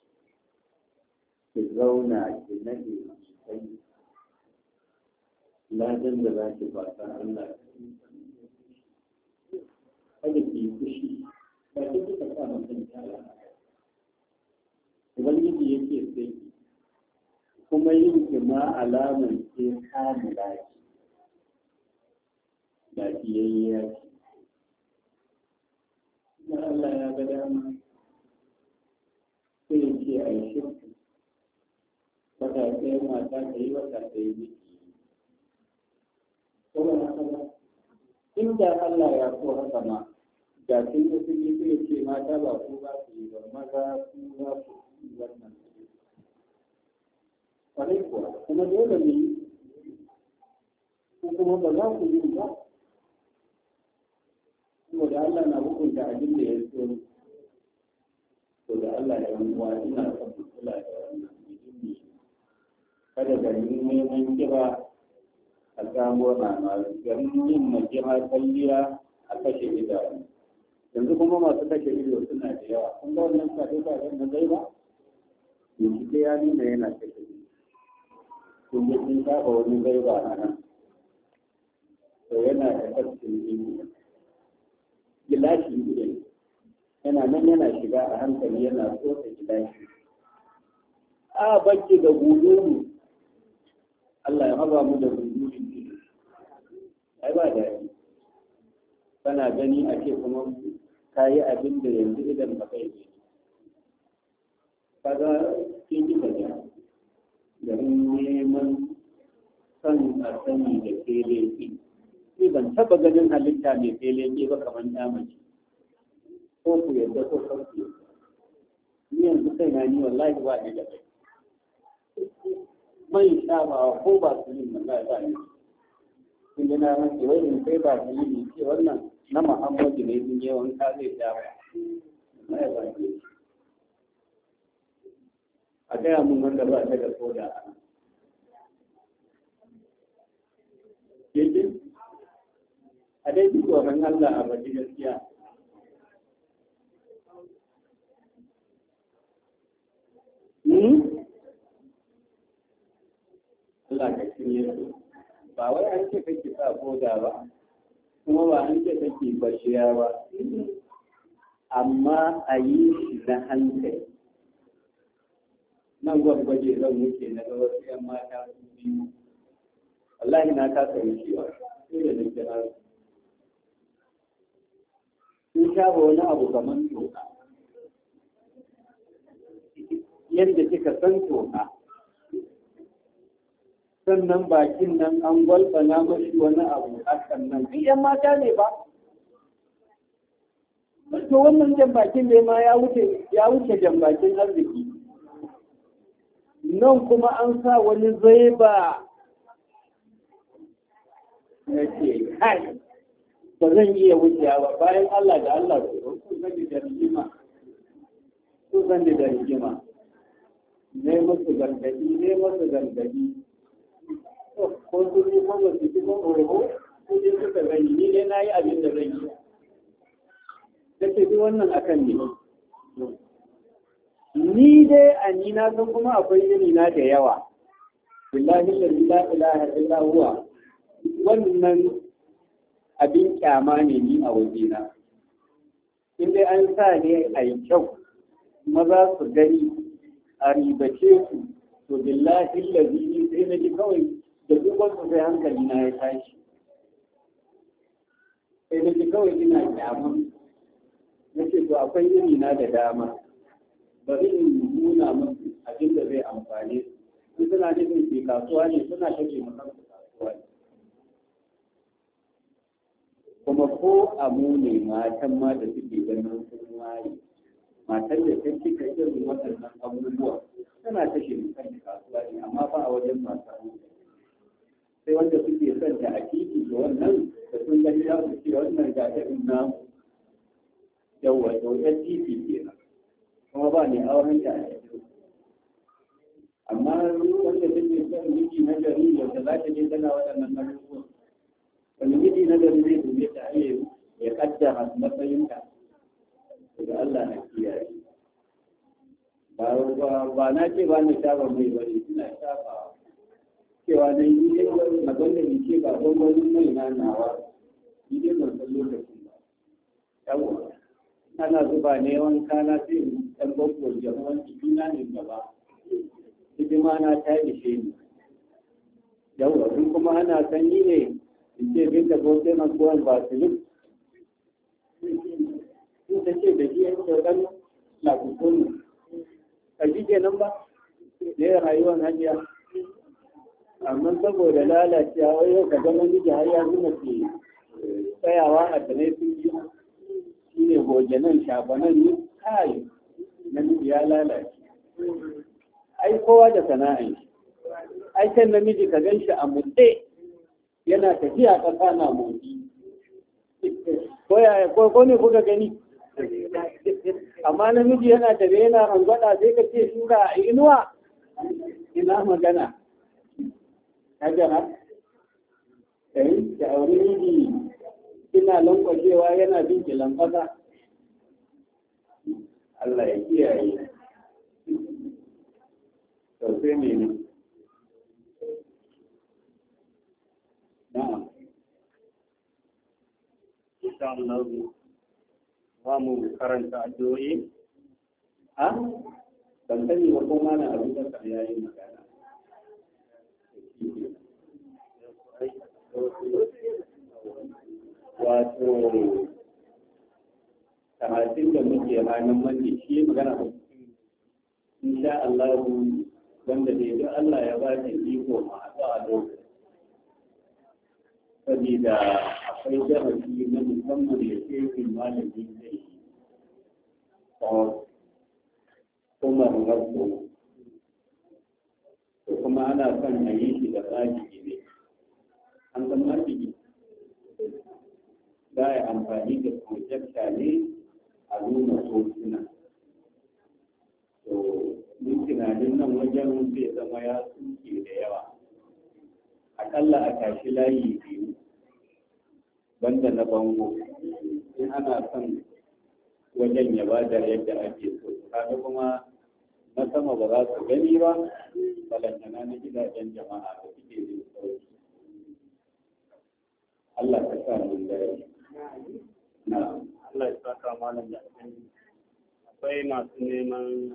تزونا جنتي لا جنب ذات فاتحة الله kada ki yi fushi ba ta kika sa mutum tara ubangiji yake sai kuma yin kima alaman ce kamula ce lafiyayya ce na Allah ya ga dama sai ce a yi shirka wata ɗaya mata ta yi wata ɗaya miki kuma haka ba inda Allah ya so haka ma da sun yi sun yi sai ce mata ba ku ba su yi ba maza su za su yi wannan kwarai kuwa kuma dole ne ko kuma ba za ku yi ba saboda Allah na hukunta abin da ya so to da Allah ya yi wa ina son kula da wannan muhimmi kada garin neman kira a samu rana garin yin majima kwalliya a kashe idanu yanzu kuma masu kashe ido suna da yawa kun ga wannan kafe-kafen na zai ba bincike ya nuna yana kashe ido kun ga sun saba wani zai ba a nan to yana da kashin ido gilashi ido yana nan yana shiga a hankali yana tsotsa gilashi a bacci da guduru Allah ya haba mu da guduru ido ai ba da yi kana gani a ce kuma ka yi abin da yanzu idan ba kai ne kaga kin ji kaja garin neman san a sani da keleke ni ban taba ganin halitta mai keleke ba kamar damaci ko ku yadda ko kan ku ni yanzu kai na ni wallahi ba ni da kai mai shabawa ko ba su yin wallahi ba ni kun ga na mace wai in kai ba su yin ce wannan na Muhammadu ne sun yi wanka zai shafa wallahi ba ni a gaya mun wanda ba ta da soda a nan yake a dai duk wannan Allah a baki gaskiya Allah ka shirye su ba wai an ce kake sa koda ba kuma ba an ce kake bashiya ba amma a yi shi na hankali nan gwagwaje zan wuce na ga wasu ‘yan mata su biyu wallahi na kasa wucewa sai da kira sun shafa wani abu kamar toka yadda kika san toka sannan bakin nan an gwalbana mashi wani abu hakan nan duk ‘yan mata ne ba to wannan jan bakin ne ma ya wuce ya wuce jan bakin arziki nan kuma an sa wani zaiba na ce kai ba zan iya wucewa ba bayan Allah da Allah su su zan da rigima su zan da rigima ne musu gargadi ne musu gargadi ko su ne ko ba su ci ko ko su je suka gani ni dai na yi abin da zan yi da ke duk wannan akan ne ni dai a ni na san kuma akwai iri na da yawa billahi la ilaha illa huwa wannan abin kyama ne ni a wajena in dai an sa ne a yi kyau maza su gani a ribace su to billahi lazi sai na ji kawai da duk wasu sai hankali na ya tashi sai na ji kawai ina kyama na ce to akwai iri na da dama bari in nuna musu abin da zai amfane su suna nufin ke kasuwa ne suna kashe musamman kasuwa ne kuma ko amu ne matan ma da suke ganin sun waye matan da ta cika irin waɗannan abubuwa tana kashe musamman kasuwa ne amma ba a wajen masu sai wanda suke son ta a titi da wannan da sun gani za su ce wannan ga irin namu yawwa da wajen titi kenan kuma ba ne auren ta a cikin amma wanda take son miji na gari wanda za ta je tana waɗannan abubuwan wani miji na gari zai dube ta aye ya kaddara matsayinka daga Allah na kiyaye ba ba na ce ba na shafa mai bane ina shafa cewa na yi ne na gwanda ni ce ba gwangwanin mai na nawa ni dai ban san lokacin ba yawwa ana zuba ne wanka na sai ɗan bakwai jama'an jikina ne gaba hidima na ta ishe ni yawwa in kuma ana sanyi ne in ce bin da gobe na kowan basilin in ta ce da shi yan sauran lafukun a ji kenan ba da ya rayuwar hajiya amma saboda lalacewa wai yau ka zama miji har ya zuna ke tsayawa a tsanai sun yi shi ne goge nan shafa nan yi kai namiji ya lalace ai kowa da sana'an shi aikin namiji ka gan shi a mutse yana tafiya ƙasa na motsi ko yaya ko ko ne kuka gani amma namiji yana tafe yana rangwada sai ka ce shura a inuwa ina magana kaga ha eh da aure miji ina lankwashewa yana bin kilan fasa Allah ya kiyaye to sai ne ne na'am insha Allah za mu karanta addu'o'i ha ban sani ba ko mana abu da kan yayi magana wato karatun da muke ranar mandi shi magana ba insha Allah wanda dai duk Allah ya ba shi iko ma a lokacin saboda akwai darasi na musamman da ke yin malami zai yi kuma rabu to kuma ana son a yi shi da tsaki ne an san mafiki za a yi amfani da projecta ne a nuna hotuna to mun tunanin nan wajen zai zama ya tsuke da yawa akalla a tashi layi biyu banda na bango in ana son wajen ya ba da yadda ake so kaga kuma na sama ba za su gani ba balantana na gidajen jama'a da suke jin sauki Allah ka sa mun dare na Allah ya saka malam da akwai masu neman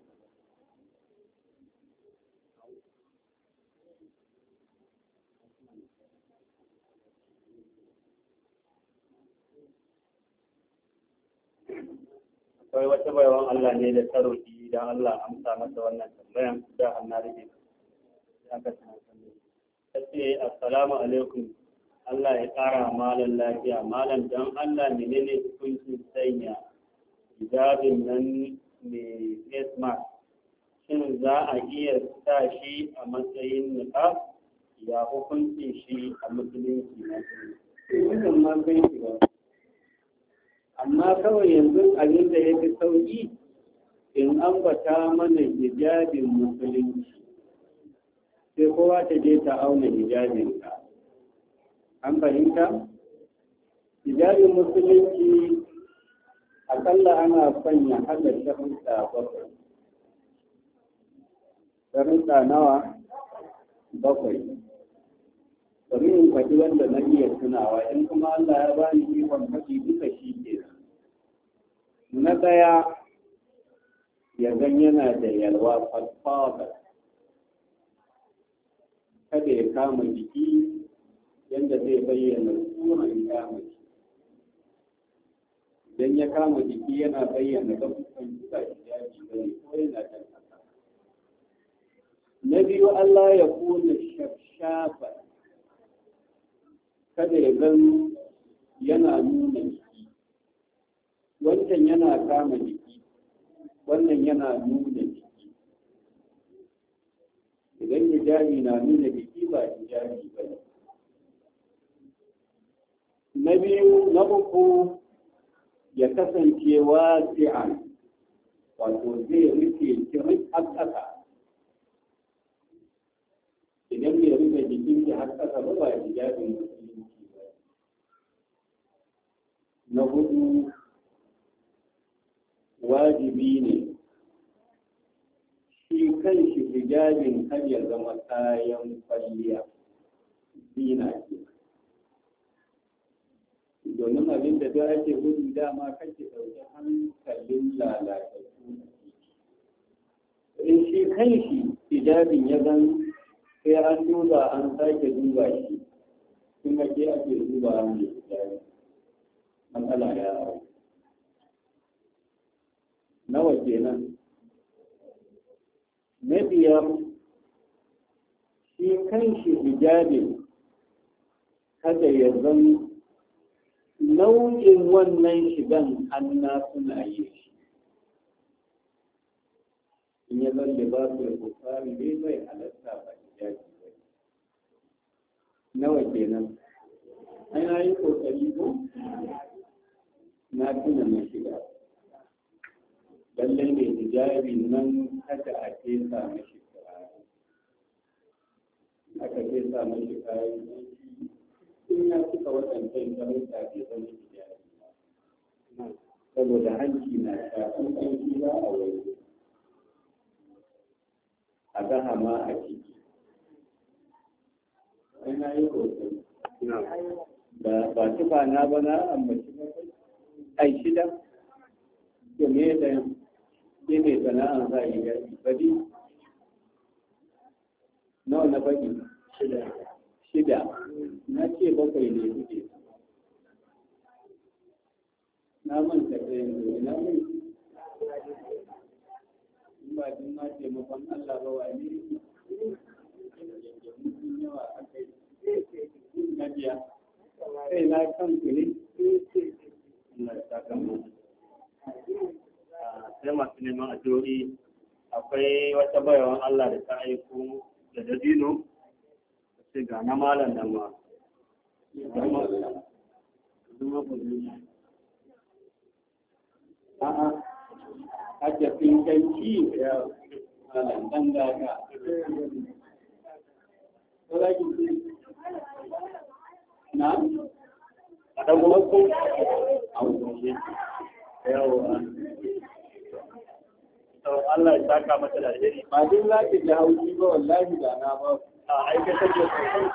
akwai wata baiwan Allah ne da ta roƙi don Allah amsa masa wannan tambayan da an na rike ya ka sanar ta ce assalamu alaikum Allah ya ƙara malam lafiya malam don Allah menene hukuncin sanya hijabin nan mai face mask shin za a iya sa shi a matsayin niqab ya hukuncin shi a musulunci na wannan ma bai ba amma kawai yanzu abin da ya fi sauƙi in ambata mana hijabin musulunci sai kowa ta je ta auna hijabinka an fahimta hijabin musulunci akalla ana sanya haɗa sharuɗa bakwai sharuɗa nawa bakwai bari in faɗi wanda na iya tunawa in kuma Allah ya bani ikon faɗi duka shi ke na ɗaya ya gan yana da yalwa fasfasa kada ya kama jiki yadda zai bayyana tsoron kama jiki idan ya kama jiki yana bayyana gafukan duka hijabi bane ko yana da kasa na biyu Allah ya kuna shafa kada ya gan yana nuna jiki wancan yana kama jiki wannan yana nuna jiki idan hijabi na nuna jiki ba hijabi ba ne na biyu na uku ya kasance wasi'an wato zai rufe kirin har ƙasa idan bai rufe jikin ki har ƙasa ba ba hijabin musulunci ba na hudu wajibi ne shi kan shi hijabin har ya zama kayan kwalliya zina ke domin abin da duk ake gudu dama kake ɗauki hankalin lalatattu in shi kan shi hijabin ya zan sai an duba an sake duba shi kuma ke ake duba an da hijabi matsala ya hau nawa kenan na biyar shi kan shi hijabin kada ya zan nau'in wannan shigan hanna suna yi shi in ya zalle ba su da kufari dai bai halatta ba hijabi nawa kenan ai na yi kokari ko na tuna na shiga lallai mai hijabi nan haka a fesa mashi kayan aka fesa mashi kayan in ya cika waɗancan karuta bai zama hijabi saboda hanci na shafin ƙanshi ba a wani a ga hama a ciki ai na yi kokari ba tufa na ba na ambaci ba ai shida to me da ke mai sana'an za a yi gari badi nawa na baki shida shida na ce bakwai ne suke na manta ta yanzu ina mai in ba din ma taimakon Allah ba wa ne mutum yawa a kai na biya sai na kan ku ne na sakamakon sai masu neman addu'o'i akwai wata bayawan Allah da ta aiko da dabino sai ga na malam nan ma a'a a tafin kanci ya malam dan gaga na a ɗago wasu a wuce yawa Allah ya saka mata da alheri ba din za ki ji haushi ba wallahi da na ba a aikatar da sosai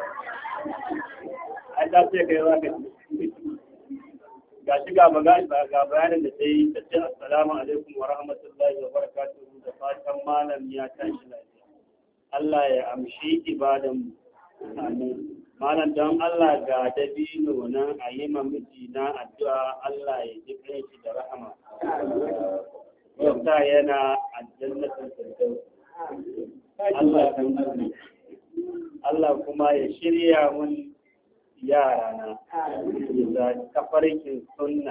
an ta ce kai za ka ga shi ga ga bayanin da ta yi ta ce assalamu alaikum wa rahmatullahi wa barakatuhu da fatan malam ya tashi lafiya Allah ya amshi ibadan mu malam don Allah ga dabino nan a yi ma mijina addu'a Allah ya ji kai shi da rahama yasa yana aljannatin firdaus Allah kan Allah kuma ya shirya mun yarana da tafarkin sunna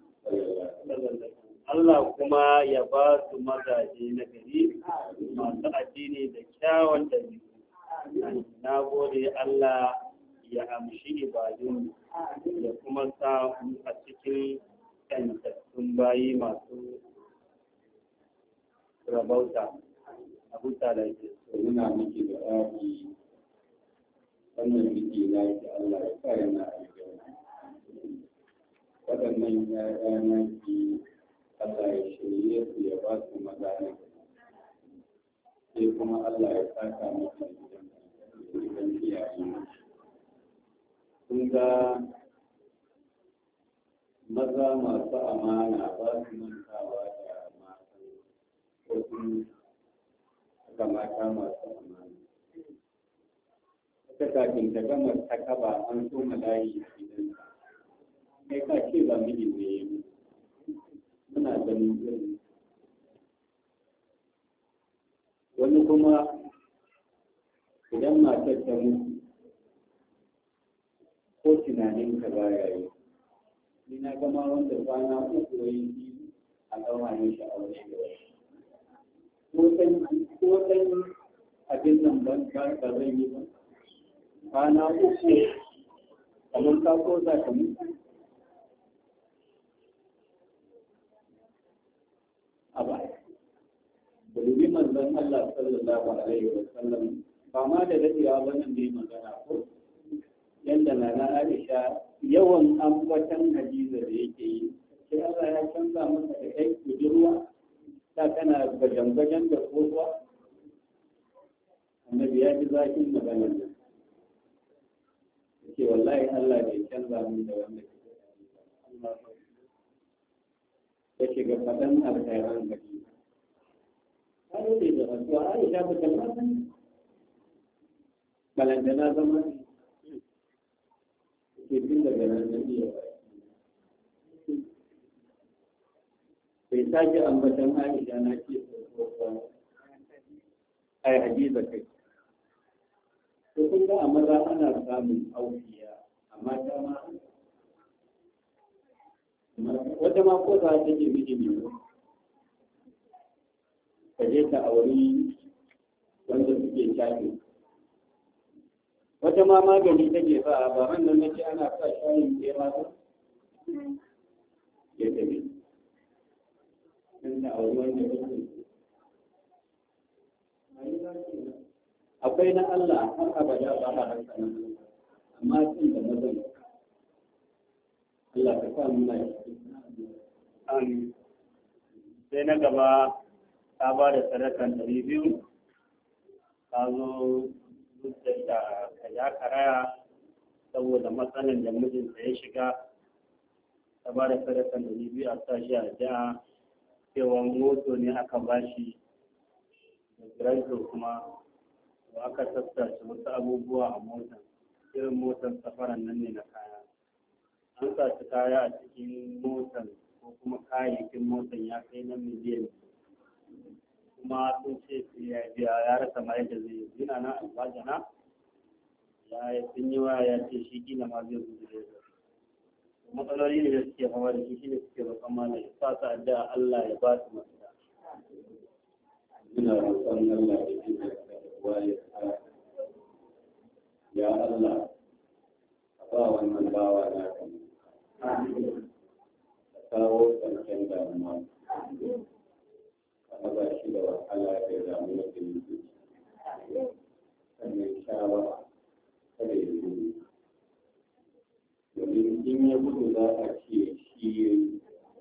Allah kuma ya ba su mazaje na gari masu addini da kyawun dabi'u na gode Allah ya amshi ibadun ya kuma sa a cikin ƴantattun bayi masu rabauta a huta da ke muna miki da ɗaki wannan miki na ki Allah ya sa yana aljanna waɗannan ƴaƴa na ki Allah ya shirye su ya ba su maza ne sai kuma Allah ya saka miki da gidan iyaye kun ga maza masu amana ba su mantawa da matan wasu ga mata masu amana ta kafin ta gama ta kaba an so malayi a gidansa kai ka ce ba miji ne muna ganin irin wani kuma idan matar ta mutu ko tunanin ka baya yi ni na gama wanda kwana uku wai a ɗaura mishi aure da wani ko san abin nan ban ba zai yi ba kwana uku kamar ka ko za ka mutu a baya da dubi manzon Allah sallallahu alaihi wa sallam ba ma da dadewa ba nan dai magana ko yadda na na Aisha yawan ambatan Hadiza da yake yi sai Allah ya canza masa da kai budurwa da kana gajan-gajan da kowa annabi ya ji zafin maganar nan yake wallahi Allah bai canza min da wanda ke Allah ya shiga faɗan alkhairan Hadiza ai dai da rasuwa Aisha ba ta ma san balantana zama ke tun daga nan na iya bai sake ambatan Aisha na ce tsohuwa ai Hadiza kai to kun ga a maza ana samun aukiya amma ta ma wata ma ko za ta ce miji ne ka je ka auri wanda suke shafi wata ma magani take sa ba ran nan nace ana sa shayin ke ma ba ya tabi inda a ruwan da kake akwai na Allah har abada ba a rasa nan amma cin da mazan Allah ka sa mu mai Amin. Sai na gaba ta ba da sadakan ɗari biyu, ta zo duk da ta ya karaya saboda matsalan da mijinta ya shiga, ta ba da sadakan ɗari biyu a sa shi a jiha cewa moto ne aka ba shi da giranto kuma da aka tattace wasu abubuwa a motan, irin motan safaran nan ne na kaya. An saci kaya a cikin motan ko kuma kayayyakin motan ya kai na miliyan kuma sun ce ya biya ya rasa ma yadda zai yi yana na albajana ya yi sun yi waya ya ce shi gina ma zai gudu da ya matsaloli ne da suke fama da shi shi ne suke bakan mana ya sa su addu'a Allah ya ba su mafita. ina roƙon Allah ya ji da waye ya Allah ba wannan bawa na kan kawo ƙarshen damuwa a ba shi da wahala da ya damu da kirki sannan shawara kada ya gudu domin in ya gudu za a ce shi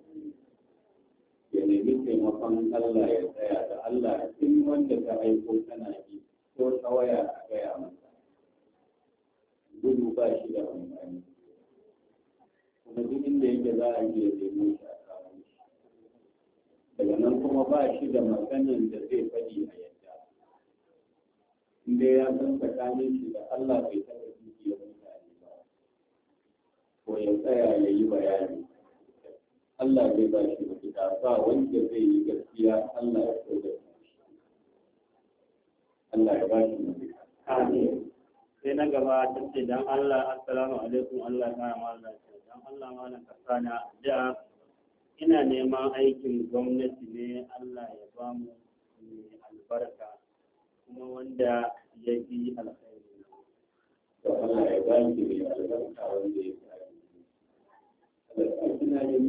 ya nemi taimakon Allah ya tsaya da Allah in wanda ta aiko tana yi ko ta waya a gaya masa gudu ba shi da amfani kuma duk inda yake za a iya nemo shi a kawo shi daga nan kuma ba shi da maganin da zai faɗi a yadda inda ya san tsakanin shi da Allah bai taɓa dukiyar mutane ba ko ya tsaya ya yi bayani Allah zai ba shi mafita ba wanda zai yi gaskiya Allah ya so da shi Allah ya ba shi mafita. Amin. Sai na gaba ta ce don Allah assalamu alaikum Allah ya kara malam lafiya don Allah malam ka sana da ina neman aikin gwamnati ne Allah ya ba mu mai albarka kuma wanda ya fi alkhairi. To Allah ya ba shi mai albarka wanda ya fi alkhairi. Ina yin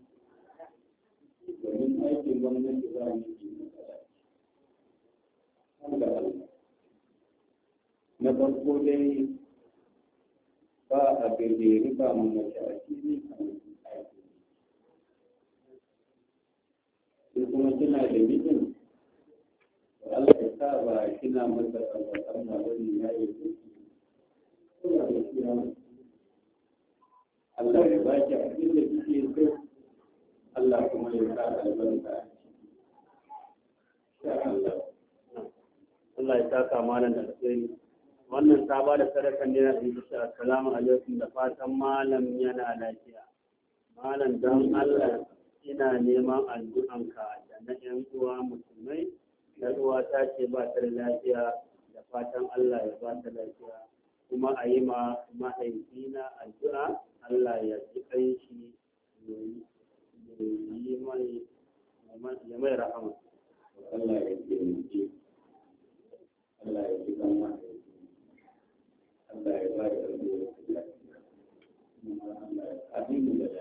domin aikin gwamnati za mu yi matsala. Wanda Allah na farko dai ba a gaggeri ba mu mace a fili kamar aiki sai kuma kina da mijin Allah ya sa ba kina masa tabbatar da wani ya yi kuma da kira Allah ya ba ki abin da kike so Allah kuma ya sa albarka ya Allah Allah ya saka malam da alheri. Wannan ta ba da sadakan ne na ɗauki assalamu alaikum da fatan malam yana lafiya. Malam don Allah ina neman addu'anka da na ‘yan uwa musulmai, na uwa ta ce ba ta da lafiya da fatan Allah ya ba ta lafiya. Kuma a yi ma mahaifina addu'a Allah ya ji ƙanshi ya mai rahama. Allah ya ji Allah ya ji ƙanwa. Allah ya ba da lafiya. Abin da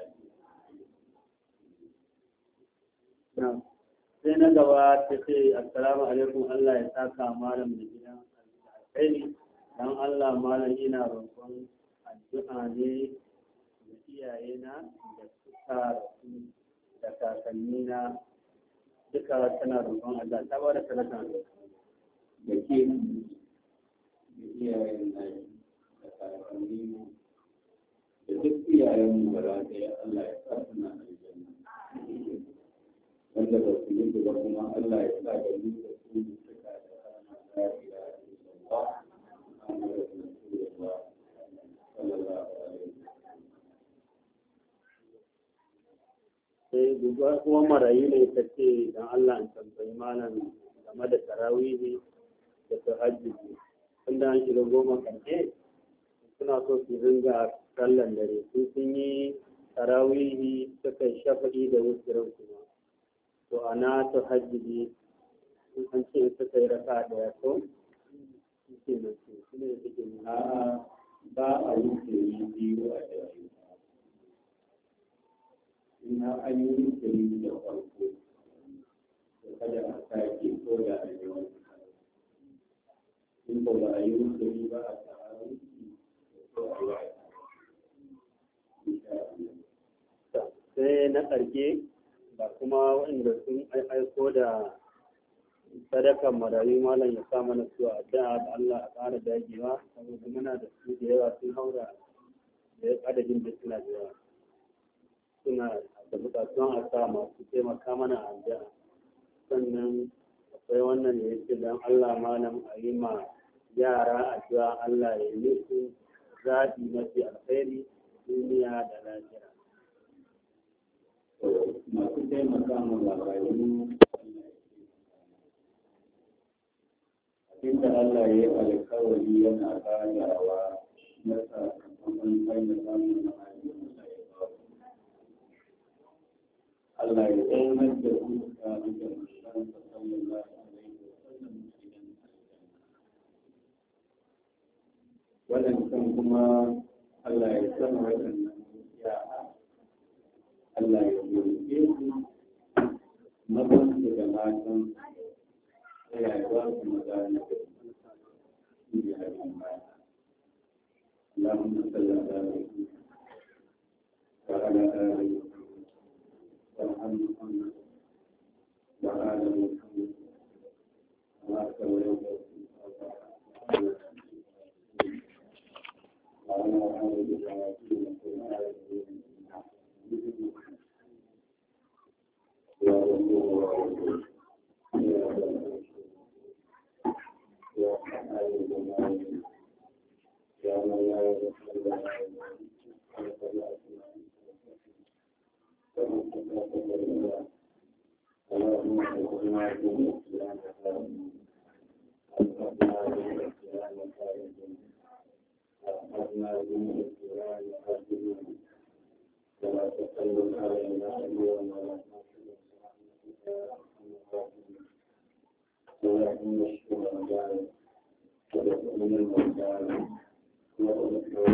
lafiya. Sai na gaba ta ce assalamu alaikum Allah ya saka malam da gidan alkhairi dan Allah malam ina roƙon addu'a ne da iyayena da suka rasu da kakannina duka tana roƙon Allah ta ba da sadaka da ke da iyayen nan da kakanni da duk iyayen gaba ɗaya Allah ya sa suna aljanna wanda ba su yi ba kuma Allah ya sa da mu da su suka da hana la ilaha illallah Muhammadu Rasulullah sallallahu alaihi wasallam. sai duba kuma marayu ne ta ce dan Allah in tambayi malam game da tarawihi da tahajjudi tunda an shiga goma karshe suna so su ringa sallan dare su sun yi tarawihi suka yi shafa'i da wutsirin kuma to ana tahajjudi sun an ce suka yi raka daya to shi ne shi ne suke a'a ba a wuce yi biyu a dare in har an yi wuce da farko to kada a sake ko da a yi wani in ba a yi wuce ba a sa'a wuce sai na ƙarke da kuma waɗanda sun aiko da sadakan marayu malam ya sa mana su a da Allah a ƙara dagewa saboda muna da su da yawa sun haura da adadin da suna da yawa suna da buƙatun a sa masu taimaka mana a da sannan akwai wannan da yake don Allah malam a yi ma yara addu'a Allah ya yi su zaɓi mafi alkhairi duniya da lafiya. Masu taimaka ma marayu inda Allah ya yi alkawari yana badawa na sakamakon taimaka ma marayu Allah ya tsaunar da su ta da musamman sallallahu alaihi wa sallam cikin waɗancan kuma Allah ya san waɗannan yara Allah ya yi su mazan su da matan Allah ya ba su magana da su ne a yin mata Allahumma salli ala Muhammad wa ala ali Muhammad wa ala Muhammad wa ala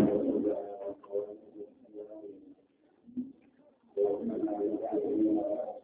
Thank you.